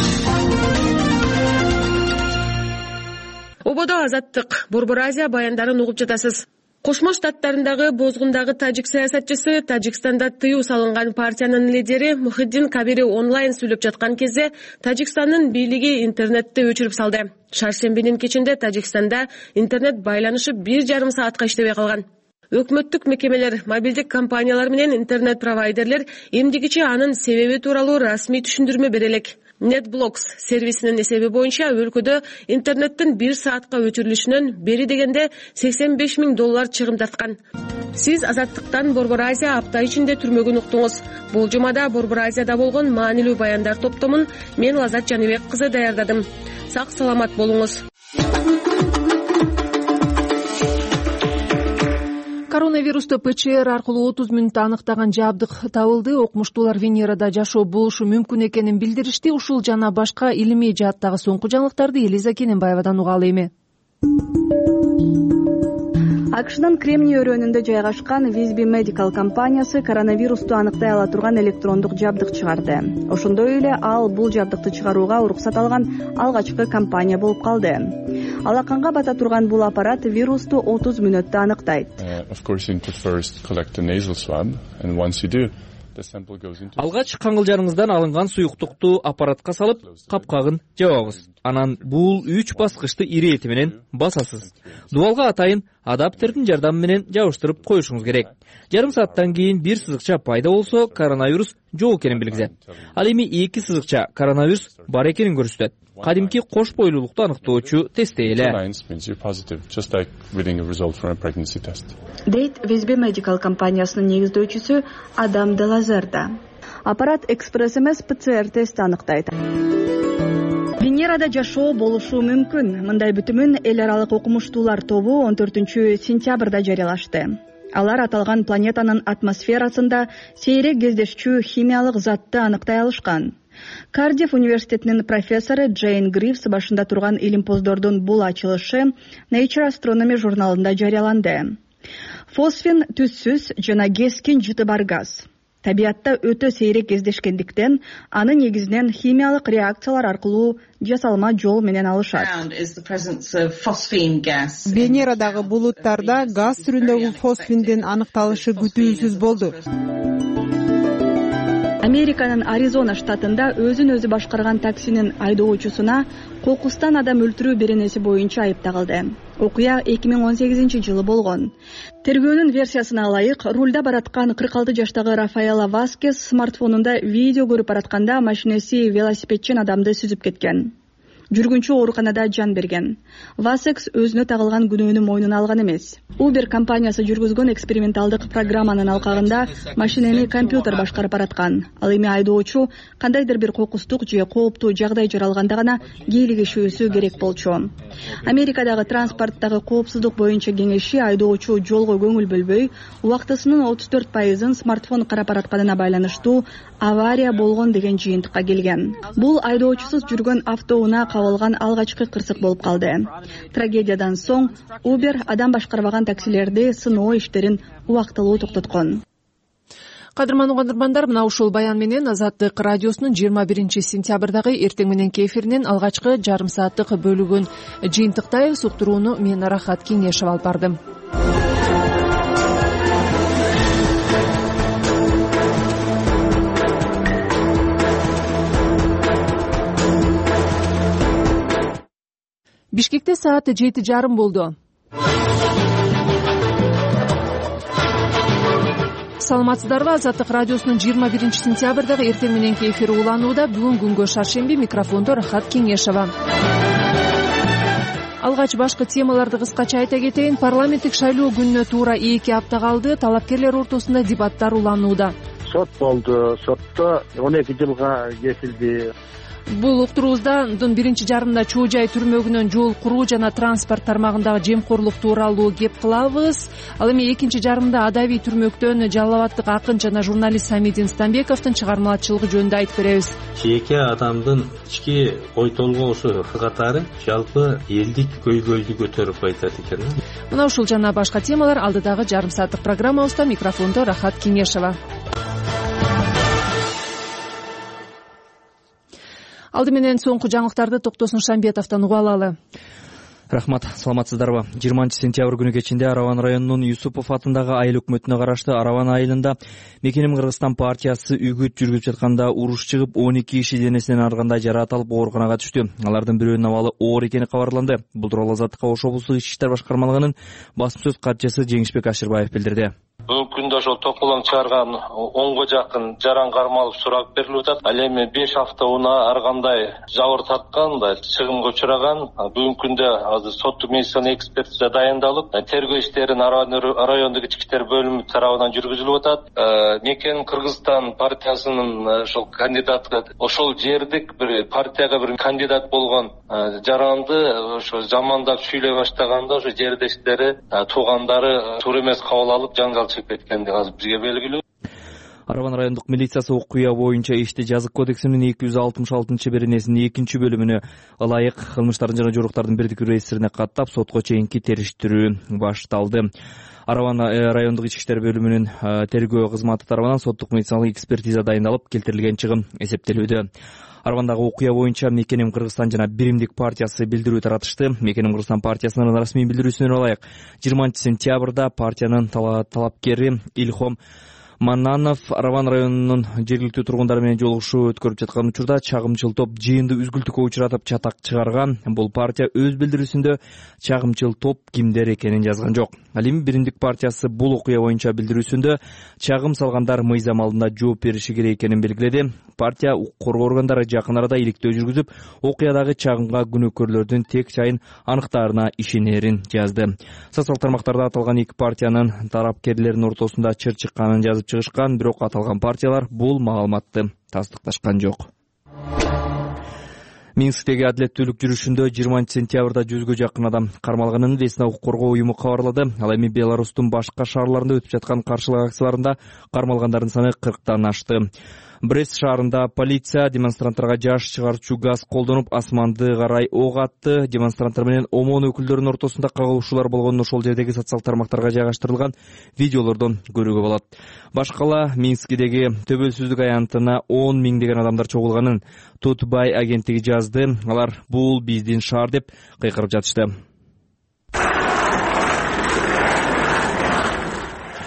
O: Ободо Азаттык, Борбор Азия баяндарын угуп жатасыз. Кошмо Штаттарындагы бозгундагы тажик саясатчысы Тажикстанда тыюу салынган партиянын лидери Мухиддин Кабири онлайн сүйлөп жаткан кезде Тажикстандын бийлиги интернетти өчүрүп салды. Шаршембинин кечинде Тажикстанда интернет байланышы бир жарым саатка иштебей калган. Өкмөттүк мекемелер, мобилдик компаниялар менен интернет провайдерлер эмдигичи анын себеби тууралуу расмий түшүндүрмө бере элек. NetBlocks сервисинин эсеби боюнча өлкөдө интернеттин бир саатка өчүрүлүшүнөн бери дегенде сексен беш миң доллар чыгым тарткан. Сиз Азаттыктан Борбор Азия апта ичинде түрмөгүн уктуңуз. Бул жумада Борбор Азияда болгон маанилүү баяндар топтомун мен Лазат Жаныбек кызы даярдадым. Сак саламат болуңуз.
B: Коронавирусту ПЧР аркылуу отуз мүнөттө аныктаган жабдык табылды. Окумуштуулар Венерада жашоо болушу мүмкүн экенин билдиришти. Ушул жана башка илимий жааттагы соңку жаңылыктарды Элиза Кененбаевадан угалы эми.
E: АКШнын Кремний өрөөнүндө жайгашкан Визби Medical компаниясы коронавирусту аныктай ала турган электрондук жабдык чыгарды. Ошондой эле ал бул жабдыкты чыгарууга уруксат алган алгачкы компания болуп калды. Алаканга бата турган бул аппарат вирусту отуз мүнөттө аныктайт.
F: Алгач каңгылжарыңыздан алынган суюктукту аппаратка салып, капкагын жабабыз. Анан бул үч баскычты ирети менен басасыз. Дубалга атайын адаптердин жардамы менен жабыштырып коюшуңуз керек. Жарым сааттан кийин бир сызыкча пайда болсо, коронавирус жок экенин билгизет. Ал эми эки сызыкча коронавирус бар экенин көрсөтөт. Кадимки кош бойлуулукту аныктоочу тестей эле.
E: Дейт Визби Medical компаниясынын негиздөөчүсү Адам Делазерда. Аппарат экспресс эмес ПЦР тест аныктайт. Венерада жашоо болушу мүмкүн. Мындай бүтүмүн эл аралык окумуштуулар тобу он төртүнчү сентябрда жарыялашты. Алар аталган планетанын атмосферасында сейрек кездешчү химиялык затты аныктай алышкан. Кардиф университетинин профессору Джейн Гривс башында турган илимпоздордун бул ачылышы Nature Astronomy журналында жарыяланды. Фосфин түссүз жана кескин жыты бар газ. Табиатта өтө сейрек кездешкендиктен, аны негизинен химиялык реакциялар аркылуу жасалма жол менен алышат.
L: Венерадагы булуттарда газ түрүндөгү фосфиндин аныкталышы күтүүсүз болду.
E: Американын Аризона штатында өзүн өзү башкарган таксинин айдоочусуна кокустан адам өлтүрүү беренеси боюнча айып тагылды. Окуя эки миң он сегизинчи жылы болгон. Тергөөнүн версиясына ылайык, рулда бараткан кырк алты жаштагы Рафаэла Васкес смартфонунда видео көрүп баратканда машинеси велосипедчен адамды сүзүп кеткен. Жүргүнчү ооруканада жан берген. Васекс өзүнө тагылган күнөөнү мойнуна алган эмес. Uber компаниясы жүргүзгөн эксперименталдык программанын алкагында машинени компьютер башкарып бараткан. Ал эми айдоочу кандайдыр бир кокустук же кооптуу жагдай жаралганда гана кийлигишүүсү керек болчу. Америкадагы транспорттагы коопсуздук боюнча кеңеши айдоочу жолго көңүл бөлбөй, убактысынын отуз төрт пайызын смартфон карап баратканына байланыштуу авария болгон деген жыйынтыкка келген. Бул айдоочусуз жүргөн автоунаа кабылган алгачкы кырсык болуп калды. Трагедиядан соң Uber адам башкарбаган таксилерди сыноо иштерин убактылуу токтоткон.
B: Кадырман угандырмандар, мына ушул баян менен Азаттык радиосунун жыйырма биринчи сентябрдагы эртең мененки эфиринин алгачкы жарым сааттык бөлүгүн жыйынтыктайбыз. Уктурууну мен Рахат Кеңешева алып бардым. Бишкекте саат жети жарым болду. Саламатсыздарбы? Азаттык радиосунун жыйырма биринчи сентябрдагы эртең мененки эфири уланууда. Бүгүн күнгө шаршемби, микрофондо Рахат Кеңешева. Алгач башкы темаларды кыскача айта кетейин. Парламенттик шайлоо күнүнө туура эки апта калды. Талапкерлер ортосунда дебаттар уланууда.
U: Сот болду. Сотто он эки жылга кесилди.
B: Бул уктуруубуздун биринчи жарымда Чоо Жай түрмөгүнөн жол куруу жана транспорт тармагындагы жемкорлук тууралуу кеп кылабыз. Ал эми экинчи жарымда Адави түрмөктөн жалал абадтык акын жана журналист Самидин Станбековдун чыгармачылыгы жөнүндө айтып беребиз.
V: Жеке адамдын ички ой толгоосу катары жалпы элдик көйгөйдү көтөрүп айтат экен.
B: Мына ушул жана башка темалар алдыдагы жарым сааттык программабызда. Микрофондо Рахат Кеңешева. Алды менен соңку жаңылыктарды Токтосун Шамбетовдон угуп алалы.
F: Рахмат, саламатсыздарбы? жыйырманчы сентябрь күнү кечинде Араван районунун Юсупов атындагы айыл өкмөтүнө караштуу Араван айылында Мекеним Кыргызстан партиясы үгүт жүргүзүп жатканда уруш чыгып, он эки киши денесинен аргандай жараат алып ооруканага түштү. Алардын бирөөнүн абалы оор экени кабарланды. Бул тууралуу Азаттыкка Ош облустук ички иштер башкармалыгынын басма сөз катчысы Жеңишбек Ашырбаев билдирди.
G: Бүгүнкү күндө ошол токулоң чыгарган онго жакын жаран кармалып сурак берилип атат. Ал эми беш апта унаа ар кандай жабыр тарткан, чыгымга учураган. Бүгүнкү күндө азыр соттук медицина экспертиза дайындалып, тергөө иштерин райондук ички иштер бөлүмү тарабынан жүргүзүлүп атат. Мекеним Кыргызстан партиясынын ошол кандидаты, ошол жердик бир партияга бир кандидат болгон жаранды ошо жамандап сүйлөй баштаганда ошо жердештери, туугандары туура эмес кабыл алып жаңжал чыгып кеткенди азыр бизге белгилүү.
F: Араван райондук милициясы окуя боюнча ишти жазык кодексинин эки жүз алтымыш алтынчы беренесинин экинчи бөлүмүнө ылайык кылмыштардын жана жоруктардын бирдиктүү реестрине каттап сотко чейинки териштирүү башталды. Араван райондук ички иштер бөлүмүнүн тергөө кызматы тарабынан соттук медициналык экспертиза дайындалып, келтирилген чыгым эсептелүүдө. Аравандагы окуя боюнча Мекеним Кыргызстан жана Биримдик партиясы билдирүү таратышты. Мекеним Кыргызстан партиясынын расмий билдирүүсүнө ылайык жыйырманчы сентябрда партиянын талапкери Илхом Маннанов Араван районунун жергиликтүү тургундары менен жолугушуу өткөрүп жаткан учурда чагымчыл топ жыйынды үзгүлтүккө учуратып чатак чыгарган. Бул партия өз билдирүүсүндө чагымчыл топ кимдер экенин жазган жок. Ал эми Биримдик партиясы бул окуя боюнча билдирүүсүндө чагым салгандар мыйзам алдында жооп бериши керек экенин белгиледи. Партия укук коргоо органдары жакын арада иликтөө жүргүзүп, окуядагы чагымга күнөөкөрлөрдүн тек жайын аныктаарына ишенерин жазды. Социалдык тармактарда аталган эки партиянын тарапкерлеринин ортосунда чыр чыкканын жазып чыгышкан, бирок аталган партиялар бул маалыматты тастыкташкан жок. Минсктеги адилеттүүлүк жүрүшүндө жыйырманчы сентябрда жүзгө жакын адам кармалганын Весна укук коргоо уюму кабарлады. Ал эми Беларустун башка шаарларында өтүп жаткан каршылык акцияларында кармалгандардын саны кырктан ашты. Брест шаарында полиция демонстранттарга жаш чыгарчу газ колдонуп, асманды карай ок атты. Демонстранттар менен ОМОН өкүлдөрүнүн ортосунда кагылышуулар болгонун ошол жердеги социалдык тармактарга жайгаштырылган видеолордон көрүүгө болот. Башкала Минскидеги төбөлсүздүк аянтына он миңдеген адамдар чогулганын Тутбай агенттиги жазды. Алар бул биздин шаар деп кыйкырып жатышты.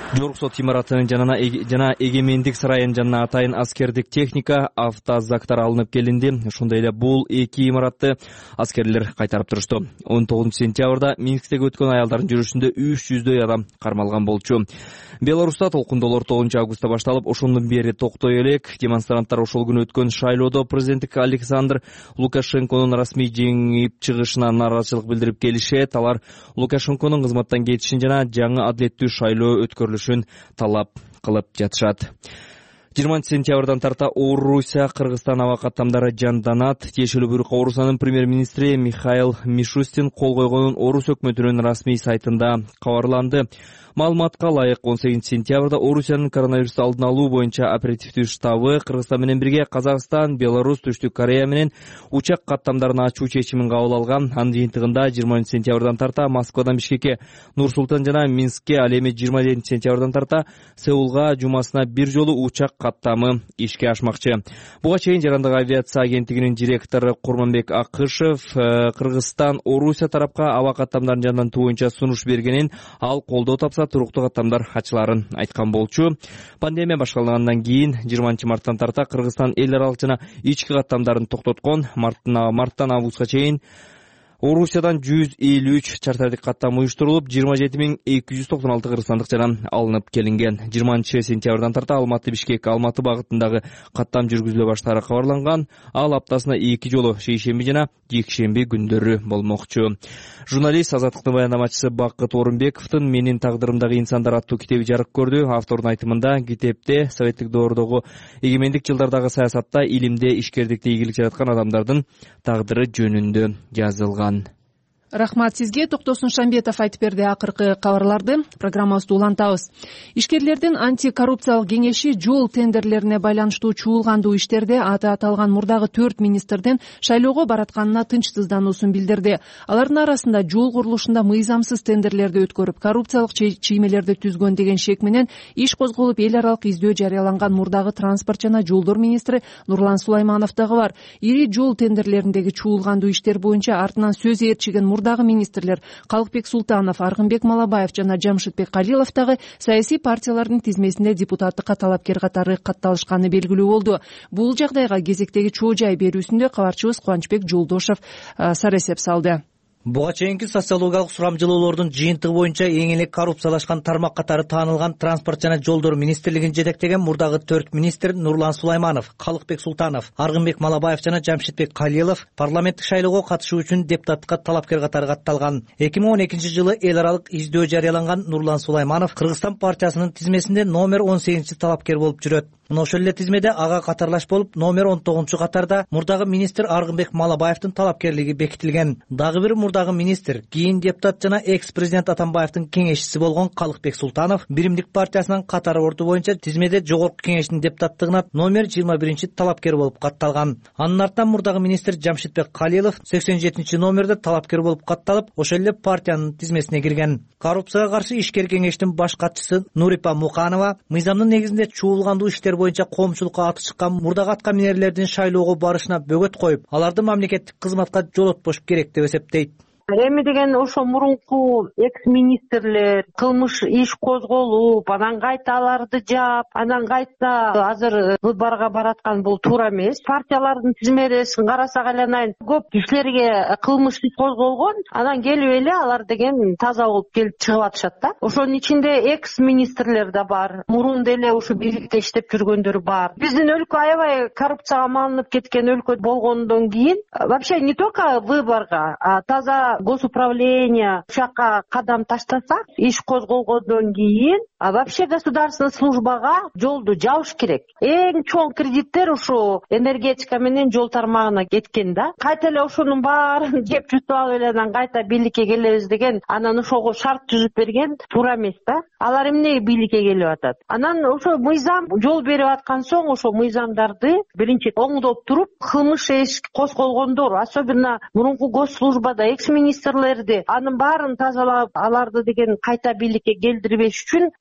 F: Жогорку сот имаратынын жана эгемендик сарайынын жанына атайын аскердик техника, автозактар алынып келинди. Ошондой эле бул эки имаратты аскерлер кайтарып турушту. он тогузунчу сентябрда Минсктеги өткөн аялдардын жүрүшүндө үч жүздөй адам кармалган болчу. Беларуста толкундоолор тогузунчу августта башталып, ошондон бери токтой элек. Демонстранттар ошол күнү өткөн шайлоодо президенттик Александр Лукашенконун расмий жеңип чыгышына нааразычылык билдирип келишет. Алар Лукашенконун кызматтан кетишин жана жаңы адилеттүү шайлоо өткөрүлүшүн талап кылып жатышат. жыйырманчы сентябрдан тарта Орусия, Кыргызстан аба каттамдары жанданат. Тиешелүү буйрукка Орусиянын премьер-министри Михаил Мишустин кол койгонун Орус өкмөтүнүн расмий сайтында кабарланды. Маалыматка ылайык он сегизинчи сентябрда Орусиянын коронавирусту алдын алуу боюнча оперативдүү штабы Кыргызстан менен бирге Казакстан, Беларусь, Түштүк Корея менен учак каттамдарын ачуу чечимин кабыл алган. Анын жыйынтыгында жыйырманчы сентябрдан тарта Москвадан Бишкекке, Нур-Султан жана Минскке, ал эми жыйырма жетинчи сентябрдан тарта Сеулга жумасына бир жолу учак каттамы ишке ашмакчы. Буга чейин Жарандык авиация агенттигинин директору Курманбек Акышев Кыргызстан Орусия тарапка аба каттамдарын жандантуу боюнча сунуш бергенин, ал колдоо тапса туруктуу каттамдар ачыларын айткан болчу. Пандемия башталгандан кийин жыйырманчы марттан тарта Кыргызстан эл аралык жана ички каттамдарын токтоткон. Марттан августка чейин Орусиядан жүз элүү үч чартардык каттам уюштурулуп, жыйырма жети миң эки жүз токсон алты кыргызстандык жаран алынып келинген. жыйырманчы сентябрдан тарта Алматы Бишкек Алматы багытындагы каттам жүргүзүлө баштаары кабарланган. Ал аптасына эки жолу шейшемби жана жекшемби күндөрү болмокчу. Журналист Азаттыктын баяндамачысы Бакыт Орунбековдун «Менин тагдырымдагы инсандар» аттуу китеби жарык көрдү. Автордун айтымында китепте советтик доордогу эгемендик жылдардагы саясатта, илимде, ишкердикте ийгилик жараткан адамдардын тагдыры жөнүндө жазылган.
B: Рахмат сизге. Токтосун Шамбетов айтып берди акыркы кабарларды. Программабызды улантабыз. Ишкерлердин антикоррупциялык кеңеши жол тендерлерине байланыштуу чуулгандуу иштерде аты аталган мурдагы төрт министрдин шайлоого баратканына тынчсыздануусун билдирди. Алардын арасында жол курулушунда мыйзамсыз тендерлерди өткөрүп, коррупциялык чиймелерди түзгөн деген шек менен иш козголуп, эл аралык издөө жарыяланган мурдагы транспорт жана жолдор министри Нурлан Сулайманов дагы бар. Ири жол тендерлериндеги чуулгандуу иштер боюнча артынан сөз ээрчиген мурдагы министрлер Калыкбек Султанов, Аргынбек Малабаев жана Жамшитбек Калилов дагы саясий партиялардын тизмесинде депутаттыкка талапкер катары катталышканы белгилүү болду. Бул жагдайга кезектеги чоо жай берүүсүндө кабарчыбыз Кубанычбек Жолдошов сар эсеп салды.
A: Буга чейинки социологиялык сурамжылоолордун жыйынтыгы боюнча эң эле коррупциялашкан тармак катары таанылган транспорт жана жолдор министрлигин жетектеген мурдагы төрт министр Нурлан Сулайманов, Калыкбек Султанов, Аргынбек Малабаев жана Жамшитбек Калилов парламенттик шайлоого катышуу үчүн депутаттыкка талапкер катары катталган. эки миң он экинчи жылы эл аралык издөө жарыяланган Нурлан Сулайманов Кыргызстан партиясынын тизмесинде номер он сегизинчи талапкер болуп жүрөт. Мына ошол эле тизмеде ага катарлаш болуп, номер он тогузунчу катарда мурдагы министр Аргынбек Малабаевдин талапкерлиги бекитилген. Дагы бир мурдагы министр, кийин депутат жана экс-президент Атамбаевдин кеңешчиси болгон Калыкбек Султанов Биримдик партиясынын катар орду боюнча тизмеде жогорку кеңештин депутаттыгына номер жыйырма биринчи талапкер болуп катталган. Анын артынан мурдагы министр Жамшитбек Калилов сексен жетинчи номерде талапкер болуп катталып, ошол эле партиянын тизмесине кирген. Коррупцияга каршы ишкер кеңештин баш катчысы Нурипа Муканова мыйзамдын негизинде чуулгандуу иштер боюнча коомчулукка аты чыккан мурдагы аткаминерлердин шайлоого барышына бөгөт коюп, аларды мамлекеттик кызматка жолотпош керек деп эсептейт.
C: Эми деген ошо мурунку экс-министрлер кылмыш иш козголуп, анан кайта аларды жаап, анан кайта азыр выборго бараткан бул туура эмес. Партиялардын тизмесин карасак айланайын, көп кишилерге кылмыш иш козголгон, анан келип эле алар деген таза болуп келип чыгып атышат да. Ошонун ичинде экс-министрлер да бар, мурун деле ушу бийликте иштеп жүргөндөр бар. Биздин өлкө аябай коррупцияга малынып кеткен өлкө болгондон кийин вообще не только выборго, а таза госуправление ушакка кадам таштаса, иш козголгондон кийин а вообще государственный службага жолду жабыш керек. Эң чоң кредиттер ушу энергетика менен жол тармагына кеткен да. Кайта эле ошонун баарын жеп жутуп алып эле анан кайта бийликке келебиз деген, анан ошого шарт түзүп берген туура эмес да. Алар эмне бийликке келип атат? Анан ошо мыйзам жол берип аткан соң ошо мыйзамдарды биринчи оңдоп туруп, кылмыш иш козголгондор, особенно мурунку госслужбада экс-министрлерди, анын баарын тазалап, аларды деген кайта бийликке келдирбеш үчүн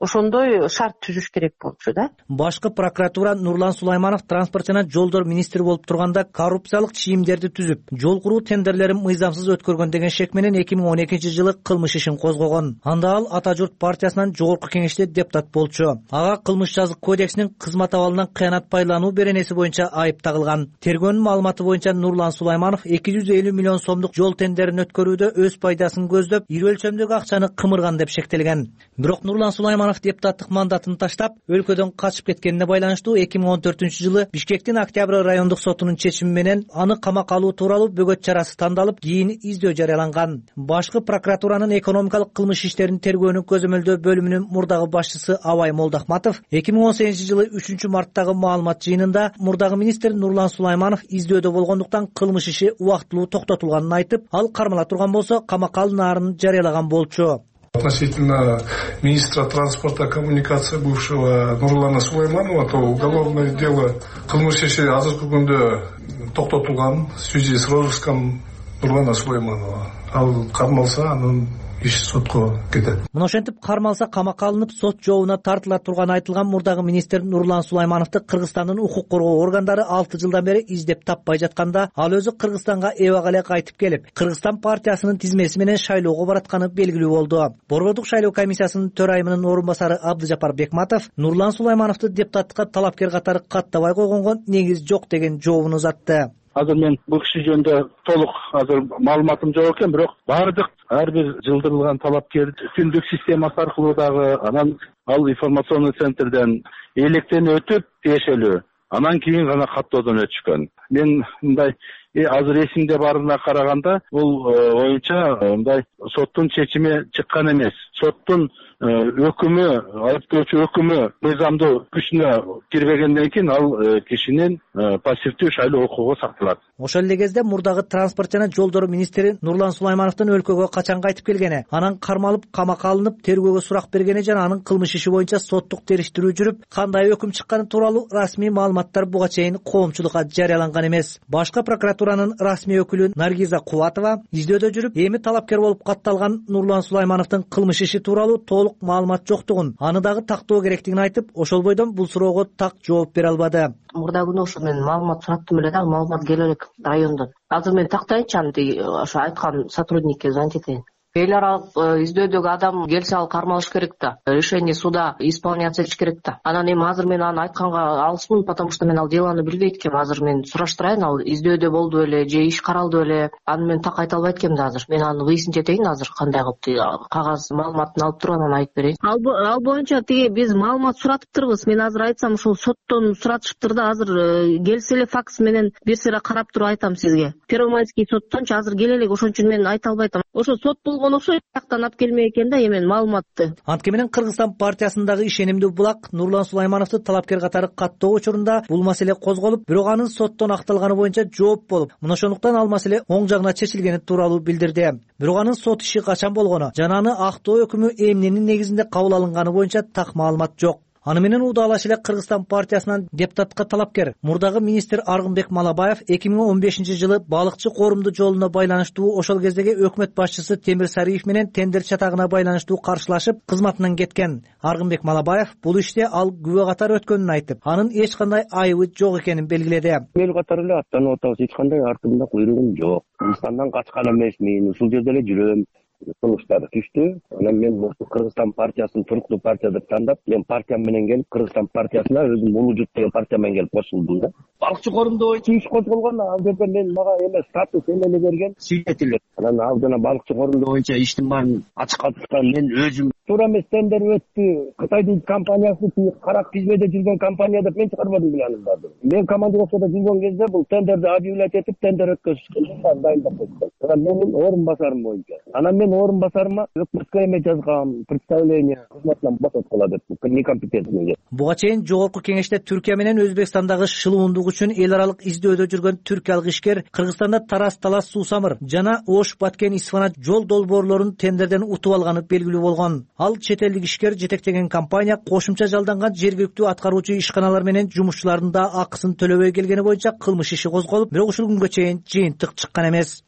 C: ошондой шарт түзүш керек болчу да.
A: Башкы прокуратура Нурлан Сулайманов транспорт жана жолдор министри болуп турганда коррупциялык чийимдерди түзүп, жол куруу тендерлерин мыйзамсыз өткөргөн деген шек менен эки миң он экинчи жылы кылмыш ишин козгогон. Анда ал Ата журт партиясынан жогорку кеңеште депутат болчу. Ага кылмыш жазык кодексинин кызмат абалынан кыянат пайдалануу беренеси боюнча айып тагылган. Тергөөнүн маалыматы боюнча Нурлан Сулайманов эки жүз элүү миллион сомдук жол тендерин өткөрүүдө өз пайдасын көздөп, ири өлчөмдөгү акчаны кымырган деп шектелген. Бирок Нурлан Сулайманов депутаттык мандатын таштап, өлкөдөн качып кеткенине байланыштуу эки миң он төртүнчү жылы Бишкектин Октябрь райондук сотунун чечими менен аны камакка алуу тууралуу бөгөт чарасы тандалып, кийин издөө жарыяланган. Башкы прокуратуранын экономикалык кылмыш иштерин тергөөнүн көзөмөлдөө бөлүмүнүн мурдагы башчысы Абай Молдахматов эки миң он сегизинчи жылы үчүнчү марттагы маалымат жыйынында мурдагы министр Нурлан Сулайманов издөөдө болгондуктан кылмыш иши убактылуу токтотулганын айтып, ал кармала турган болсо камакка алынаарын жарыялаган болчу.
H: Относительно министра транспорта и коммуникации бывшего Нурлана Сулайманова, то уголовное дело кылмыш иши азыркы күндө токтотулган в связи с розыском Нурлана Сулайманова. Ал кармалса, анын иш сотко кетет.
A: Мына ошентип кармалса камакка алынып сот жообуна тартыла турганы айтылган мурдагы министр Нурлан Сулаймановду Кыргызстандын укук коргоо органдары алты жылдан бери издеп таппай жатканда, ал өзү Кыргызстанга эбак эле кайтып келип, Кыргызстан партиясынын тизмеси менен шайлоого баратканы белгилүү болду. Борбордук шайлоо комиссиясынын төрайымынын орун басары Абдыжапар Бекматов Нурлан Сулаймановду депутаттыкка талапкер катары каттабай койгонго негиз жок деген жообун узатты.
U: Азыр мен бул киши жөнүндө толук азыр маалыматым жок экен, бирок баардык ар бир жылдырылган талапкер күндүк системасы аркылуу дагы анан ал информационный центрден электен өтүп тиешелүү, анан кийин гана каттоодон өтүшкөн. Мен мындай азыр эсимде барына караганда бул боюнча мындай соттун чечими чыккан эмес. Соттун өкүмү, айыптоочу өкүмү мыйзамдуу күчүнө кирбегенден кийин ал кишинин пассивдүү шайлоо укугу сакталат.
A: Ошол эле кезде мурдагы транспорт жана жолдор министри Нурлан Сулаймановдун өлкөгө качан кайтып келгени, анан кармалып камакка алынып тергөөгө сурак бергени жана анын кылмыш иши боюнча соттук териштирүү жүрүп, кандай өкүм чыкканы тууралуу расмий маалыматтар буга чейин коомчулукка жарыяланган эмес. Башкы прокуратуранын расмий өкүлү Наргиза Кубатова издөөдө жүрүп, эми талапкер болуп катталган Нурлан Сулаймановдун кылмыш иши тууралуу толук маалымат жоктугун, аны дагы тактоо керектигин айтып, ошол бойдон бул суроого так жооп бере албады.
C: Мурда күнү ошо мен маалымат сураттым эле да, маалымат келе элек райондон. Азыр мен тактайынчы аны ошо айткан сотрудникке звонить этейин. Эл аралык издөөдөгү адам келсе ал кармалыш керек да. Решение суда исполняться этиш керек да. Анан эми азыр мен аны айтканга алысмын, потому что мен ал делону билбейт экенмин. Азыр мен сураштырайын, ал издөөдө болду беле же иш каралды беле. Аны мен так айта албайт экенмин азыр. Мен аны выяснить этейин азыр кандай кылып кагаз маалыматын алып туруп анан айтып берейин. Ал ал боюнча тиги биз маалымат суратыптырбыз. Мен азыр айтсам ушул соттон суратышыптыр да, азыр келсе эле факс менен бир сыйра карап туруп айтам сизге. Первомайский соттончу азыр келе элек, ошон үчүн мен айта албай атам. Ошо сот болгон окшойт, жактан алып келмей экен да эмен маалыматты.
A: Анткени менен Кыргызстан партиясындагы ишенимдүү булак Нурлан Сулаймановду талапкер катары каттоо учурунда бул маселе козголуп, бирок анын соттон акталганы боюнча жооп болуп, мына ошондуктан ал маселе оң жагына чечилгени тууралуу билдирди. Бирок анын сот иши качан болгону жана аны актоо өкүмү эмненин негизинде кабыл алынганы боюнча так маалымат жок. Аны менен удаалаш эле Кыргызстан партиясынан депутатка талапкер мурдагы министр Аргынбек Малабаев эки миң он бешинчи жылы балыкчы корумду жолуна байланыштуу ошол кездеги өкмөт башчысы Темир Сариев менен тендер чатагына байланыштуу каршылашып кызматынан кеткен. Аргынбек Малабаев бул иште ал күбө катары өткөнүн айтып, анын эч кандай айыбы жок экенин белгиледи.
U: Эл катары эле аттанып атабыз, эч кандай артымда куйругум жок. Кыргызстандан качкан эмесмин, ушул жерде эле жүрөм. Сунуштар түштү. Анан мен Кыргызстан партиясын туруктуу партия деп тандап, мен партиям менен келип Кыргызстан партиясына өзүм Улуу журт деген партия менен келип кошулдум да. Балыкчы корумду боюнча иш козголгон, ал жерде мен мага эме статус эмени берген свидетель. Анан ал жана балыкчы корумду боюнча иштин баарын ачыкка туткан мен өзүм. Туура эмес тендер өттү. Кытайдын компаниясы карак тизмеде жүргөн компания деп мен чыгарбадым беле анын баардыгын. Мен командировкада жүргөн кезде бул тендерди объявлять этип тендер өткөзүшкөн, дайындап койгон. Анан менин орун басарым боюнча. Анан мен орун басарыма өкмөткө эме жазгам, представление кызматынан босоткула деп, некомпетентный.
A: Буга чейин жогорку кеңеште Түркия менен Өзбекстандагы шылуундук үчүн эл аралык издөөдө жүргөн түркиялык ишкер Кыргызстанда Тарас Талас Суусамыр жана Ош Баткен Исфана жол долбоорлорун тендерден утуп алганы белгилүү болгон. Ал чет элдик ишкер жетектеген компания кошумча жалданган жергиликтүү аткаруучу ишканалар менен жумушчулардын да акысын төлөбөй келгени боюнча кылмыш иши козголуп, бирок ушул күнгө чейин жыйынтык чыккан эмес. Ислам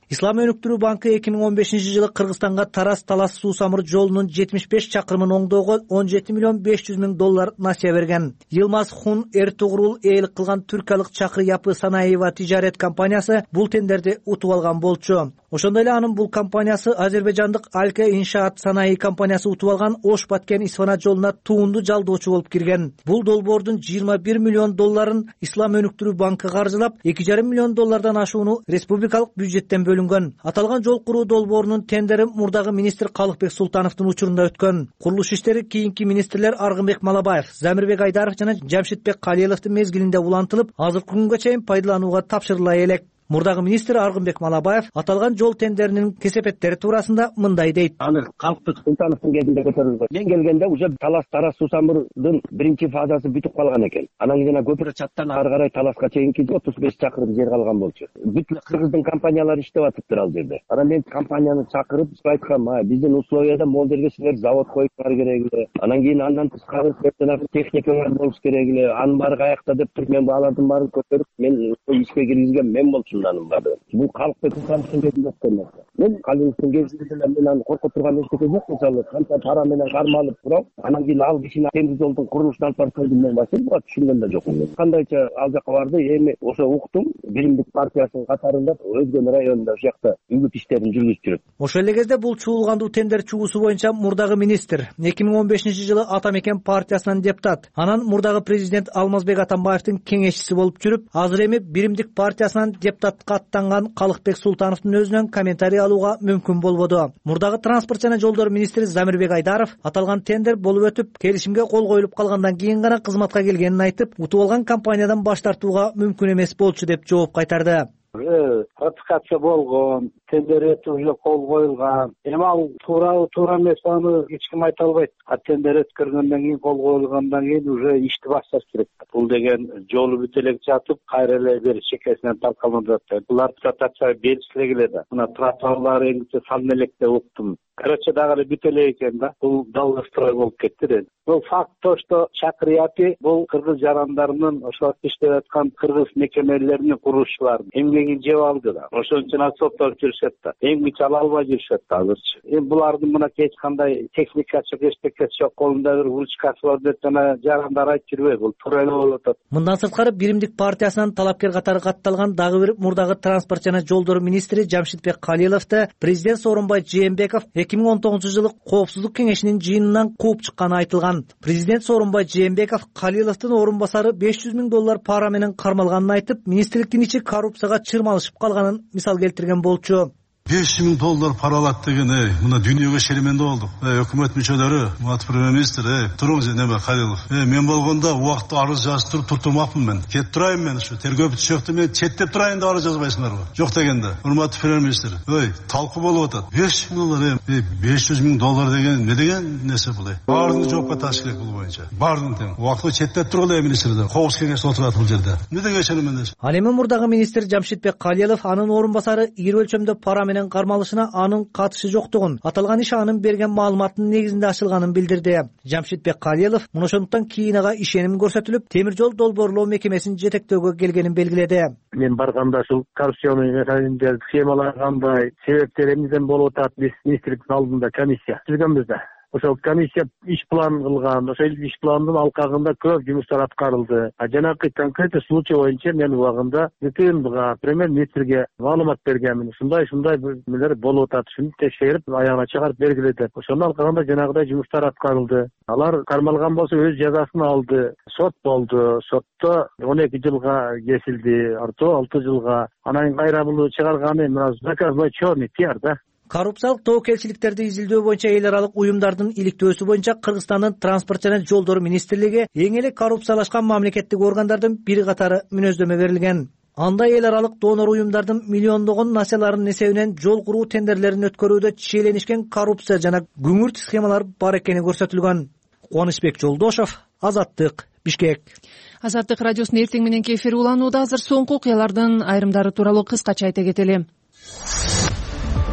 A: өнүктүрүү банкы эки миң он бешинчи жылы Кыргызстанга Тарас Талас суу самыр жолунун жетимиш беш чакырымын оңдоого он жети миллион беш жүз миң доллар насыя берген. Yılmaz Hun Ertuğrul эйлик кылган түркиялык Чакыр Yapı Sanayi va Ticaret компаниясы бул тендерди утуп алган болчу. Ошондой эле анын бул компаниясы азербайжандык Alka Inshaat Sanayi компаниясы утуп алган Ош Баткен Исфана жолуна туунду жалдоочу болуп кирген. Бул долбоордун жыйырма бир миллион долларын Ислам өнүктүрүү банкы каржылап, эки жарым миллион доллардан ашууну республикалык бюджеттен бөлүнгөн. Аталган жол куруу долбоорунун тендери мурдагы министр Калыкбек Султановдун учурунда өткөн. Курулуш иштери кийинки министрлер Аргынбек Малабаев, Замирбек Айдаров жана Жамшитбек Калиевдин мезгилинде улантылып, азыркы күнгө чейин пайдаланууга тапшырыла элек. Мурдагы министр Аргынбек Малабаев аталган жол тендеринин кесепеттери туурасында мындай дейт.
U: Аны Калыкбек Султановдун кезинде көтөрүлгөн. Мен келгенде уже Талас Тарас суу самырдын биринчи фазасы бүтүп калган экен. Анан кийин көпүрө чаттан ары карай Таласка чейинки отуз беш чакырым жер калган болчу. Бүт кыргыздын компаниялары иштеп атыптыр ал жерде. Анан мен компанияны чакырып айткам, биздин условияда могул жерге силер завод коюңар керек эле. Анан кийин андан тышкары техникалар болуш керек эле. Анын баары каякта деп туруп мен алардын баарын көтөрүп, мен ишке киргизген мен болчумун. Бул Калыкбек Султановдун кезинде өткөн нерсе. Мен Калиевдин кезинде деле мен аны коркуп турган нерсе жок. Мисалы, канча пара менен кармалып туруп, анан кийин ал кишини темир жолдун курулушун алып барып көрдүм мен башым, буга түшүнгөн да жокмун мен. Кандайча ал жака барды, эми ошо уктум, Биримдик партиясынын катарында Өзгөн районунда ушул жакта үгүт иштерин жүргүзүп жүрөт.
A: Ошол эле кезде бул чуулгандуу тендер чугусу боюнча мурдагы министр эки миң он бешинчи жылы Ата Мекен партиясынан депутат, анан мурдагы президент Алмазбек Атамбаевдин кеңешчиси болуп жүрүп, азыр эми Биримдик партиясынан депутат аттанган Калыкбек Султановдун өзүнөн комментарий алууга мүмкүн болбоду. Мурдагы транспорт жана жолдор министри Замирбек Айдаров аталган тендер болуп өтүп, келишимге кол коюлуп калгандан кийин гана кызматка келгенин айтып, утуп алган компаниядан баш тартууга мүмкүн эмес болчу деп жооп кайтарды.
I: Ратификация болгон, тендерет уже кол коюлган. Эми ал туура туура эмес, аны эч ким айта албайт. А тендер өткөргөндөн кийин кол коюлгандан кийин уже ишти башташ керек. Бул деген жолу бүт элек жатып, кайра эле бир чекесинен талкаланып жатат. Булар ратификация беришиле келет. Мына тротуарлар эңгиче салына элек деп уктум. Короче, дагы бүт эле экен да. Бул долгострой болуп кетти да. Бул факт то, что Чакыр Yapı бул кыргыз жарандарынын ошол иштеп аткан кыргыз мекемелеринин курушчулары эмгегин жеп алды да. Ошон үчүн соттоп жүрүшөт да. Эмгичи ала албай жүрүшөт да азырчы. Эми булардын мына эч кандай техника жок, эчтеке жок, колунда бир ручкасы бар деп жана жарандар айтып жүрбөй. Бул туура эле болуп атат.
A: Мындан сырткары Биримдик партиясынан талапкер катары катталган дагы бир мурдагы транспорт жана жолдор министри Жамшитбек Калиевди президент Сооронбай Жээнбеков эки миң он тогузунчу жылы коопсуздук кеңешинин жыйынынан кууп чыкканы айтылган. Президент Сооронбай Жээнбеков Калиевдин орун басары беш жүз миң доллар пара менен кармалганын айтып, министрликтин ичи коррупцияга чырмалышып калганын мисал келтирген болчу.
J: беш миң доллар пара алат деген, ey, мына дүйнөгө шеременде болдук. Ey, өкмөт мүчөлөрү, мат премьер-министр, ey, туруңуз неме Калилов. Ey, мен болгондо убакытта арыз жазып туруп турмакмын мен. Кетип турайын мен ушу тергөө бүтүшөктү мен четтеп турайын деп арыз жазбайсыңарбы? Жок дегенде. Урматтуу премьер-министр, ey, талкуу болуп атат. беш миң доллар, ey, беш жүз миң доллар деген не деген нерсе бул? Баарын жоопко таш керек бул боюнча. Баарын тең. Убакытта четтеп тургула министрлер. Кооз кеңеште отурат бул жерде. Не деген ченем мен?
A: Ал эми мурдагы министр Жамшитбек Калиев анын орун басары ири өлчөмдө пара менен кармалышына анын катышы жоктугун, аталган иш анын берген маалыматтын негизинде ачылганын билдирди. Жамшитбек Калиев муну ошондуктан кийин ага ишеним көрсөтүлүп, темир жол долбоорлоо мекемесин жетектөөгө келгенин белгиледи.
I: Мен барганда ушул коррупционный схемалар кандай, себептери эмнеден болуп атат, биз министрликтин алдында комиссия түзгөнбүз да. Ошол комиссия иш план кылган, ошол иш пландын алкагында көп жумуштар аткарылды. А жанагы конкретный случай боюнча мен убагында бүтүн буга премьер-министрге маалымат бергенмин. Ушундай ушундай нелер болуп атат, шуну текшерип аягына чыгарып бергиле деп. Ошонун алкагында жанагыдай жумуштар аткарылды. Алар кармалган болсо өз жазасын алды. Сот болду. Сотто он эки жылга кесилди, артоо алты жылга. Анан кайра бул чыгарганы мына заказной черный пиар да.
A: Коррупциялык тобокелчиликтерди изилдөө боюнча эл аралык уюмдардын иликтөөсү боюнча Кыргызстандын транспорт жана жолдор министрлиги эң эле коррупциялашкан мамлекеттик органдардын бири катары мүнөздөмө берилген. Анда эл аралык донор уюмдардын миллиондогон насияларынын эсебинен жол куруу тендерлерин өткөрүүдө чиеленишкен коррупция жана күңүрт схемалар бар экени көрсөтүлгөн. Кубанычбек Жолдошов, Азаттык, Бишкек.
B: Азаттык радиосунун эртең мененки эфири уланууда. Азыр соңку окуялардын айрымдары тууралуу кыскача айта кетели.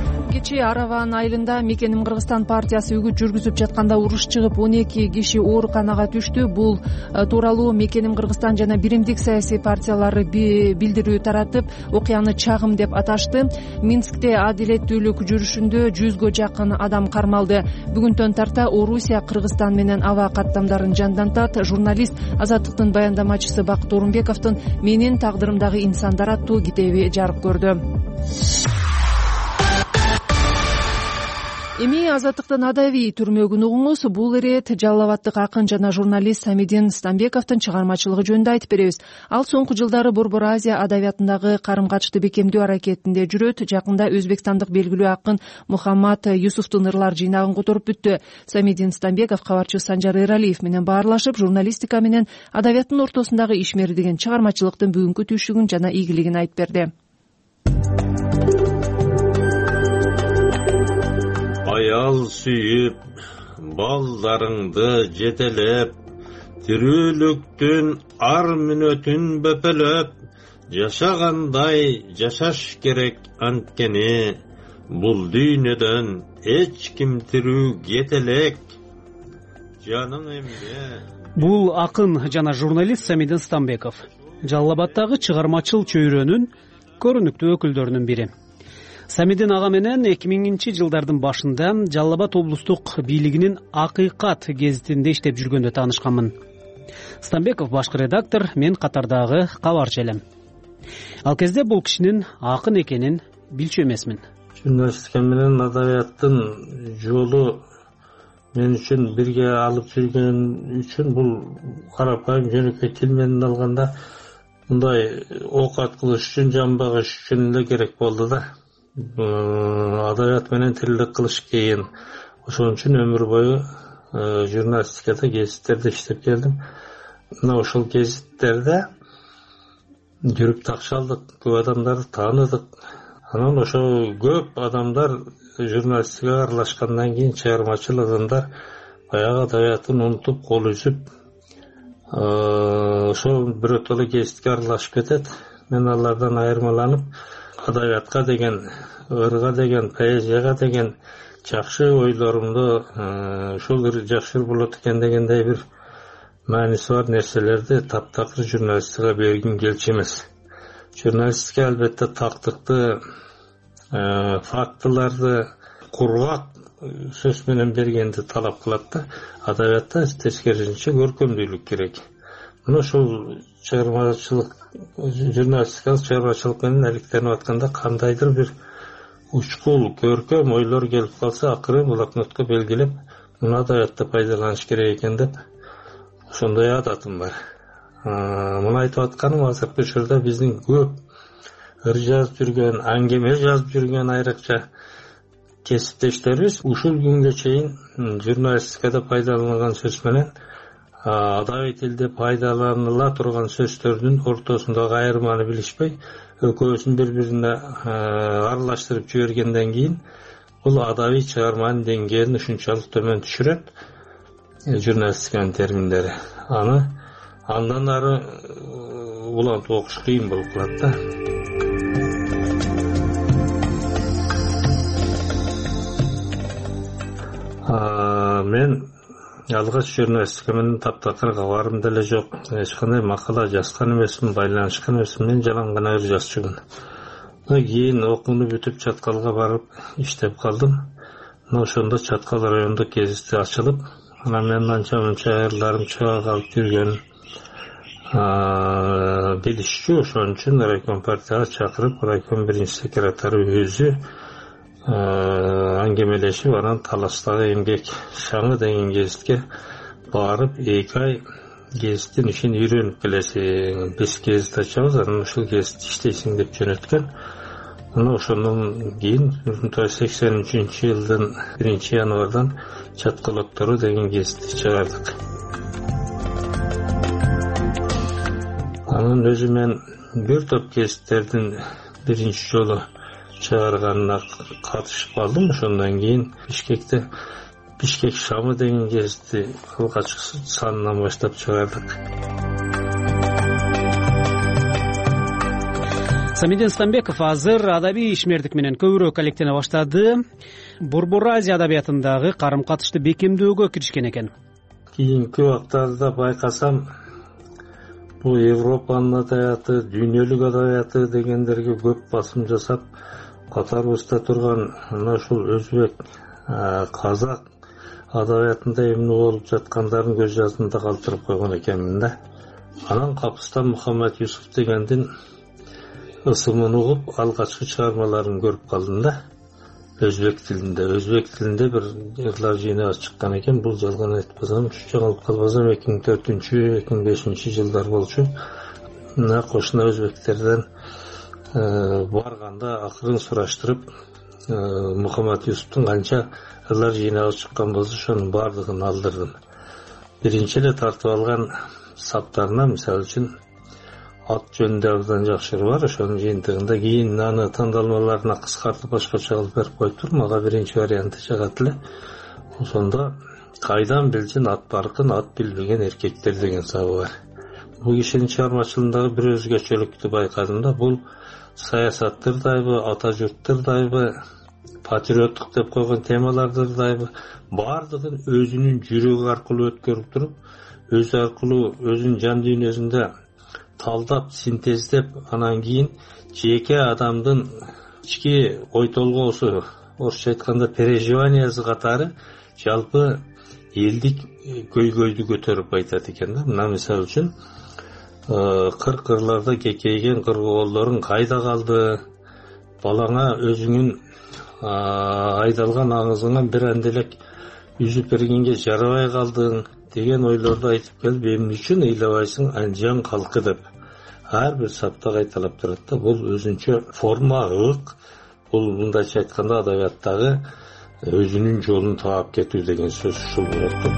B: кечээ Араван айылында Мекеним Кыргызстан партиясы үгүт жүргүзүп жатканда уруш чыгып он эки киши ооруканага түштү. Бул тууралуу Мекеним Кыргызстан жана биримдик саясий партиялары билдирүү таратып, окуяны чагым деп аташты. Минскте адилеттүүлүк жүрүшүндө жүзгө жакын адам кармалды. Бүгүнтөн тарта Орусия Кыргызстан менен аба каттамдарын жандантат. Журналист Азаттыктын баяндамачысы Бакыт Орунбековдун «Менин тагдырымдагы инсандар» аттуу китеби жарык көрдү. Эми Азаттыктын адабий түрмөгүн угуңуз. Бул ирет Жалал Абадтык акын жана журналист Самидин Стамбековдун чыгармачылыгы жөнүндө айтып беребиз. Ал соңку жылдары Борбор Азия адабиятындагы карым-качты бекемдөө аракетинде жүрөт. Жакында өзбекстандык белгилүү акын Мухаммад Юсуфтун ырлар жыйнагын которуп бүттү. Самидин Стамбеков кабарчы Санжар Эралиев менен баарлашып, журналистика менен адабияттын ортосундагы ишмери деген чыгармачылыктын бүгүнкү түйшүгүн жана ийгилигин айтып берди.
V: Аял сүйүп, балдарыңды жетелеп, тирүүлүктүн ар мүнөтүн бөпөлөп, жашагандай жашаш керек анткени, бул дүйнөдөн эч ким тирүү кете элек. Жаның эмне?
N: Бул акын жана журналист Самидин Стамбеков, Жалал Абадтагы чыгармачыл чөйрөнүн көрүнүктүү өкүлдөрүнүн бири. Самидин ага менен эки миңинчи жылдардын башында Жалал Абад облустук бийлигинин Акыйкат гезитинде иштеп жүргөндө таанышканмын. Стамбеков башкы редактор, мен катардагы кабарчы элем. Ал кезде бул кишинин акын экенин билчү эмесмин.
V: Журналистика менен адабияттын жолу мен үчүн бирге алып жүргөн үчүн бул карапайым жөнөкөй тил менен алганда мындай оокат кылыш үчүн, жан багыш үчүн эле керек болду да. Адабият менен тилдик кылыш кыйын. Ошон үчүн өмүр бою журналистикада, гезиттерде иштеп келдим. Мына ошол гезиттерде жүрүп такшалдык, көп адамдарды тааныдык. Анан ошо көп адамдар журналистикага аралашкандан кийин чыгармачыл адамдар баягы адабиятын унутуп, кол үзүп, ошол биротоло гезитке аралашып кетет. Мен алардан айырмаланып, адабиятка деген, ырга деген, поэзияга деген жакшы ойлорумду ушул жакшы болот экен дегендей бир мааниси бар нерселерди таптакыр журналистикага бергим келчү эмес. Журналистика албетте тактыкты, фактыларды кургак сөз менен бергенди талап кылат да. Адабиятта тескерисинче көркөмдүүлүк керек. Мына ушул чыгармачылык, журналистикалык чыгармачылык менен алектенип атканда кандайдыр бир учкул, көркөм ойлор келип калса, акыры блокнотко белгилеп, муну адабиятта пайдаланыш керек экен деп, ошондой адатым бар. Муну айтып атканым, азыркы учурда биздин көп ыр жазып жүргөн, аңгеме жазып жүргөн айрыкча кесиптештерибиз ушул күнгө чейин журналистикада пайдаланган сөз менен адабий тилде пайдаланыла турган сөздөрдүн ортосундагы айырманы билишпей, экөөсүн бири-бирине аралаштырып жибергенден кийин бул адабий чыгарманын деңгээлин ушунчалык төмөн түшүрөт журналистиканын терминдери. Аны андан ары улантып окуш кыйын болуп калат да. Мен алгач журналистика менен таптакыр кабарым деле жок, эч кандай макала жазган эмесмин, байланышкан эмесмин, мен жалаң гана ыр жазчумун. Кийин окууну бүтүп Чаткалга барып иштеп калдым. Ошондо Чаткал райондук гезити ачылып, анан мен анча-мынча ырларым чыга калып жүргөн билишчү. Ошон үчүн райком партияга чакырып, райком биринчи секретары өзү аңгемелешип, анан Таластагы эмгек шаңы деген гезитке барып, эки ай гезиттин ишин үйрөнүп келесиң, биз гезит ачабыз, анан ушул гезит иштейсиң деп жөнөткөн. Мына ошондон кийин сексен үчүнчү жылдын биринчи январдан Чаткал оттору деген гезитти чыгардык. Анын өзү мен бир топ гезиттердин биринчи жолу чыгарганына катышып калдым. Ошондон кийин Бишкекте Бишкек шамы деген гезитти алгачкы санынан баштап чыгардык.
N: Самиден Стамбеков азыр адабий ишмердик менен көбүрөөк алектене баштады. Борбор Азия адабиятындагы карым катышты бекемдөөгө киришкен экен.
V: Кийинки убактарда байкасам, бул Европанын адабияты, дүйнөлүк адабияты дегендерге көп басым жасап, катарыбызда турган мына ушул өзбек, казак адабиятында эмне болуп жаткандарын көз жаздында калтырып койгон экенмин да. Анан Капыстан Мухаммад Юсуф дегендин ысымын угуп, алгачкы чыгармаларын көрүп калдым да. Өзбек тилинде, өзбек тилинде бир ырлар жыйнагы чыккан экен. Бул жалган айтпасам, жаңылып калбасам эки миң төртүнчү эки миң бешинчи жылдар болчу. Мына кошуна өзбектерден барганда акырын сураштырып, Мухаммад Юсуфтун канча ырлар жыйнагы чыккан болсо, ошонун бардыгын алдырдым. Биринчи эле тартып алган саптарына, мисалы үчүн, ат жөнүндө абдан жакшы бар, ошонун жыйынтыгында кийин аны тандалмаларына кыскартып башкача кылып берип коюптур. Мага биринчи варианты жагат эле. Ошондо кайдан билсин ат баркын, ат билбеген эркектер деген сабы бар. Бул кишинин чыгармачылыгындагы бир өзгөчөлүктү байкадым да. Бул саясаттырдайбы, ата журттурдайбы, патриоттук деп койгон темалардырдайбы, бардыгын өзүнүн жүрөгү аркылуу өткөрүп туруп, өзү аркылуу өзүнүн жан дүйнөсүндө талдап, синтездеп, анан кийин жеке адамдын ички ой толгоосу, орусча айтканда переживаниясы катары жалпы элдик көйгөйдү көтөрүп айтат экен да. Мына мисалы үчүн кыр-кырларда кекейген кыргоолдорун кайда калды? Балаңа өзүңүн айдалган аңызыңа бир анделек үзүп бергенге жарабай калдың деген ойлорду айтып келип, эмне үчүн ыйлабайсың Анжан калкы деп ар бир сапта кайталап турат да. Бул өзүнчө форма, ырк, бул мындайча айтканда адабияттагы өзүнүн жолун таап кетүү деген сөз ушул болот.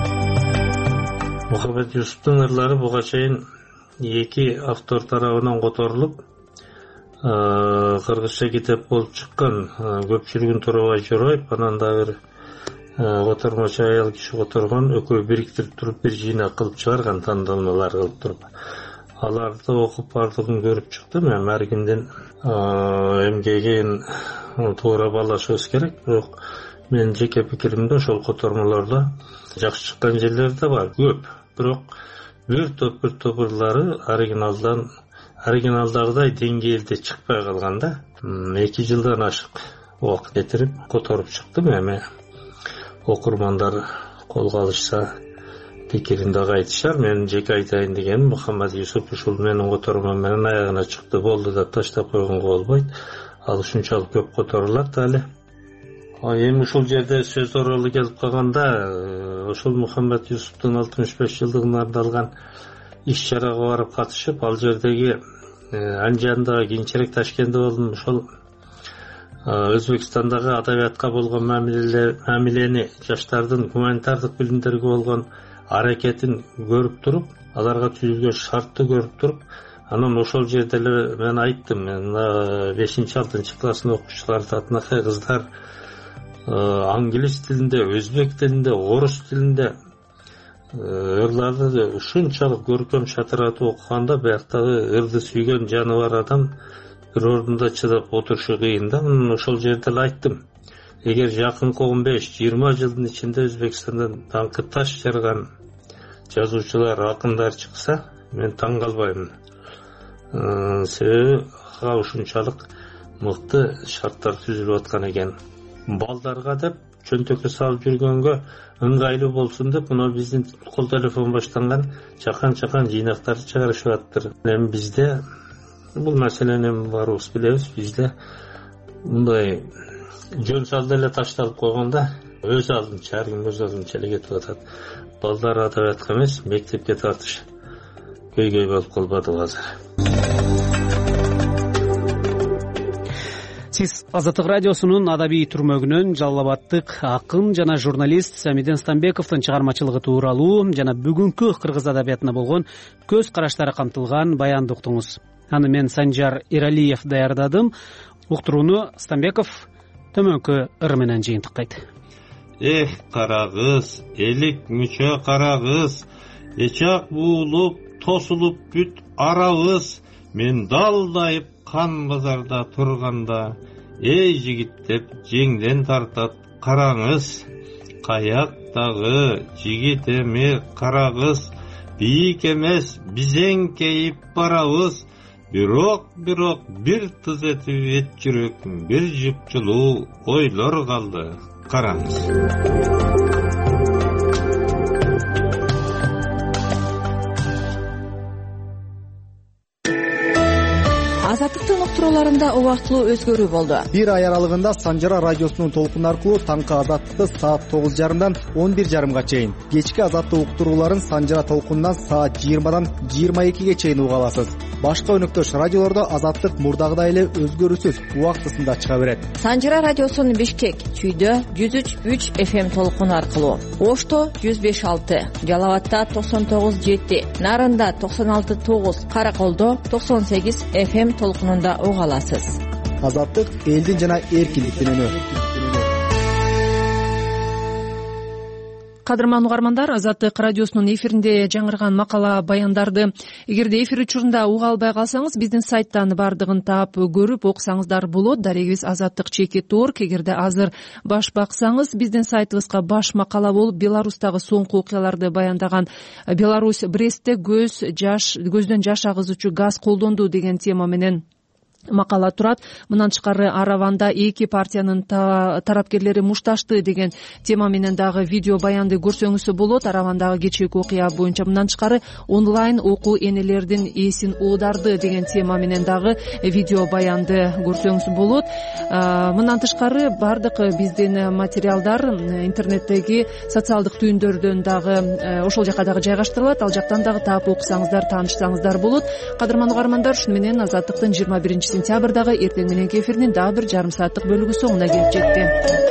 V: Мухаммад Юсуфтун ырлары буга чейин эки автор тарабынан которулуп, кыргызча китеп болуп чыккан. Көпчүлүгүн Турабай Жороев, анан да бир котормочу аял киши которгон, экөө бириктирип туруп бир жыйнак кылып чыгарган, тандалмалар кылып туруп. Аларды окуп бардыгын көрүп чыктым. Эми ар кимдин эмгегин туура баалашыбыз керек, бирок менин жеке пикиримде ошол котормолордо жакшы чыккан жерлери да бар, көп. Бирок бир топ бир топ ырлары оригиналдан оригиналдагыдай деңгээлде чыкпай калган да. эки жылдан ашык убакыт кетирип которуп чыктым. Эми окурмандар колго алышса пикирин дагы айтышар. Мен жеке айтайын дегеним, Мухаммад Юсуф ушул менин котормом менен аягына чыкты, болду деп таштап койгонго болбойт. Ал ушунчалык көп которулат али. Эми ушул жерде сөз тууралуу келип калганда, ошол Мухаммад Юсуфтун алтымыш беш жылдыгына арналган иш-чарага барып катышып, ал жердеги Анжандагы кийинчерээк Ташкентте болдум. Ошол Өзбекстандагы адабиятка болгон мамилени, жаштардын гуманитардык билимдерге болгон аракетин көрүп туруп, аларга түзүлгөн шартты көрүп туруп, анан ошол жерде эле мен айттым, мен бешинчи алтынчы класстын окуучулары татынакай кыздар англис тилинде, өзбек тилинде, орус тилинде ырларды ушунчалык көркөм шатыратып окуганда, бияктагы ырды сүйгөн жаны бар адам бир ордунда чыдап отурушу кыйын да. Мен ошол жерде эле айттым, эгер жакынкы он беш жыйырма жылдын ичинде Өзбекстандан даңкы таш жарган жазуучулар, акындар чыкса, мен таң калбаймын. Себеби ага ушунчалык мыкты шарттар түзүлүп аткан экен. Балдарга деп чөнтөккө салып жүргөнгө ыңгайлуу болсун деп, мына биздин кол телефон баштанган чакан-чакан жыйнактарды чыгарышып аттыр. Эми бизде бул маселени баарыбыз билебиз. Бизде мындай жөн салды эле ташталып койгондо өз алдынча, ар ким өз алдынча эле кетип атат. Балдар адабиятка эмес, мектепке тартыш көйгөй болуп калбадыбы азыр?
N: Сиз Азаттык радиосунун адабий түрмөгүнөн Жалал Абадтык акын жана журналист Самиден Стамбековдун чыгармачылыгы тууралуу жана бүгүнкү кыргыз адабиятына болгон көз караштары камтылган баянды уктуңуз. Аны мен Санжар Иралиев даярдадым. Уктурууну Стамбеков төмөнкү ыр менен жыйынтыктайт.
V: Эх, карагыз, элик мүчө карагыз, эчак буулуп, тосулуп бүт арабыз, мен далдайып қан базарда тұрғанда, ей жігіт деп жеңден тартат қараңыз, қаяқтағы жігіт еме қарағыз, биік емес бізен кейіп барауыз, бирок бирок бир тыз етіп ет жүрек, бір жүп жылу ойлар қалды, қараңыз.
K: Азаттыктын уктурууларында убактылуу өзгөрүү болду.
M: Бир ай аралыгында Санжара радиосунун толкун аркылуу таңкы азаттыкты саат тогуз жарымдан он бир жарымга чейин, кечки азаттык уктурууларын Санжара толкунунан саат жыйырмадан жыйырма экиге чейин уга аласыз. Башка өнөктөш радиолордо азаттык мурдагыдай эле өзгөрүүсүз убактысында чыга берет.
K: Санжара радиосунун Бишкек, Чүйдө жүз үч үч эф эм толкуну аркылуу, Ошто жүз беш алты, Жалал абадта токсон тогуз жети, Нарында токсон алты тогуз, Караколдо токсон сегиз эф эм толкунунда уга аласыз.
M: Азаттык элдин жана эркиндиктин үнү.
B: Кадырман угармандар, Азаттык радиосунун эфиринде жаңырган макала баяндарды эгерде эфир учурунда уга албай калсаңыз, биздин сайттан бардыгын таап көрүп окусаңыздар болот. Дарегибиз азаттык чекит точка орг. Эгерде азыр баш баксаңыз, биздин сайтыбызга баш макала болуп, Беларустагы соңку окуяларды баяндаган Беларусь Брестте көз жаш көздөн жаш агызуучу газ колдонду деген тема менен макала турат. Мындан тышкары Араванда эки партиянын тарапкерлери мушташты деген тема менен дагы видео баянды көрсөңүз болот. Аравандагы кечээки окуя боюнча мындан тышкары онлайн окуу энелердин эсин оодарды деген тема менен дагы видео баянды көрсөңүз болот. Мындан тышкары бардык биздин материалдар интернеттеги социалдык түйүндөрдөн дагы ошол жака дагы жайгаштырылат. Ал жактан дагы таап окусаңыздар, таанышсаңыздар болот. Кадырман угармандар, ушуну менен Азаттыктын жыйырма биринчи сентябрдагы эртең мененки эфиринин дагы бир жарым сааттык бөлүгү соңуна келип жетти.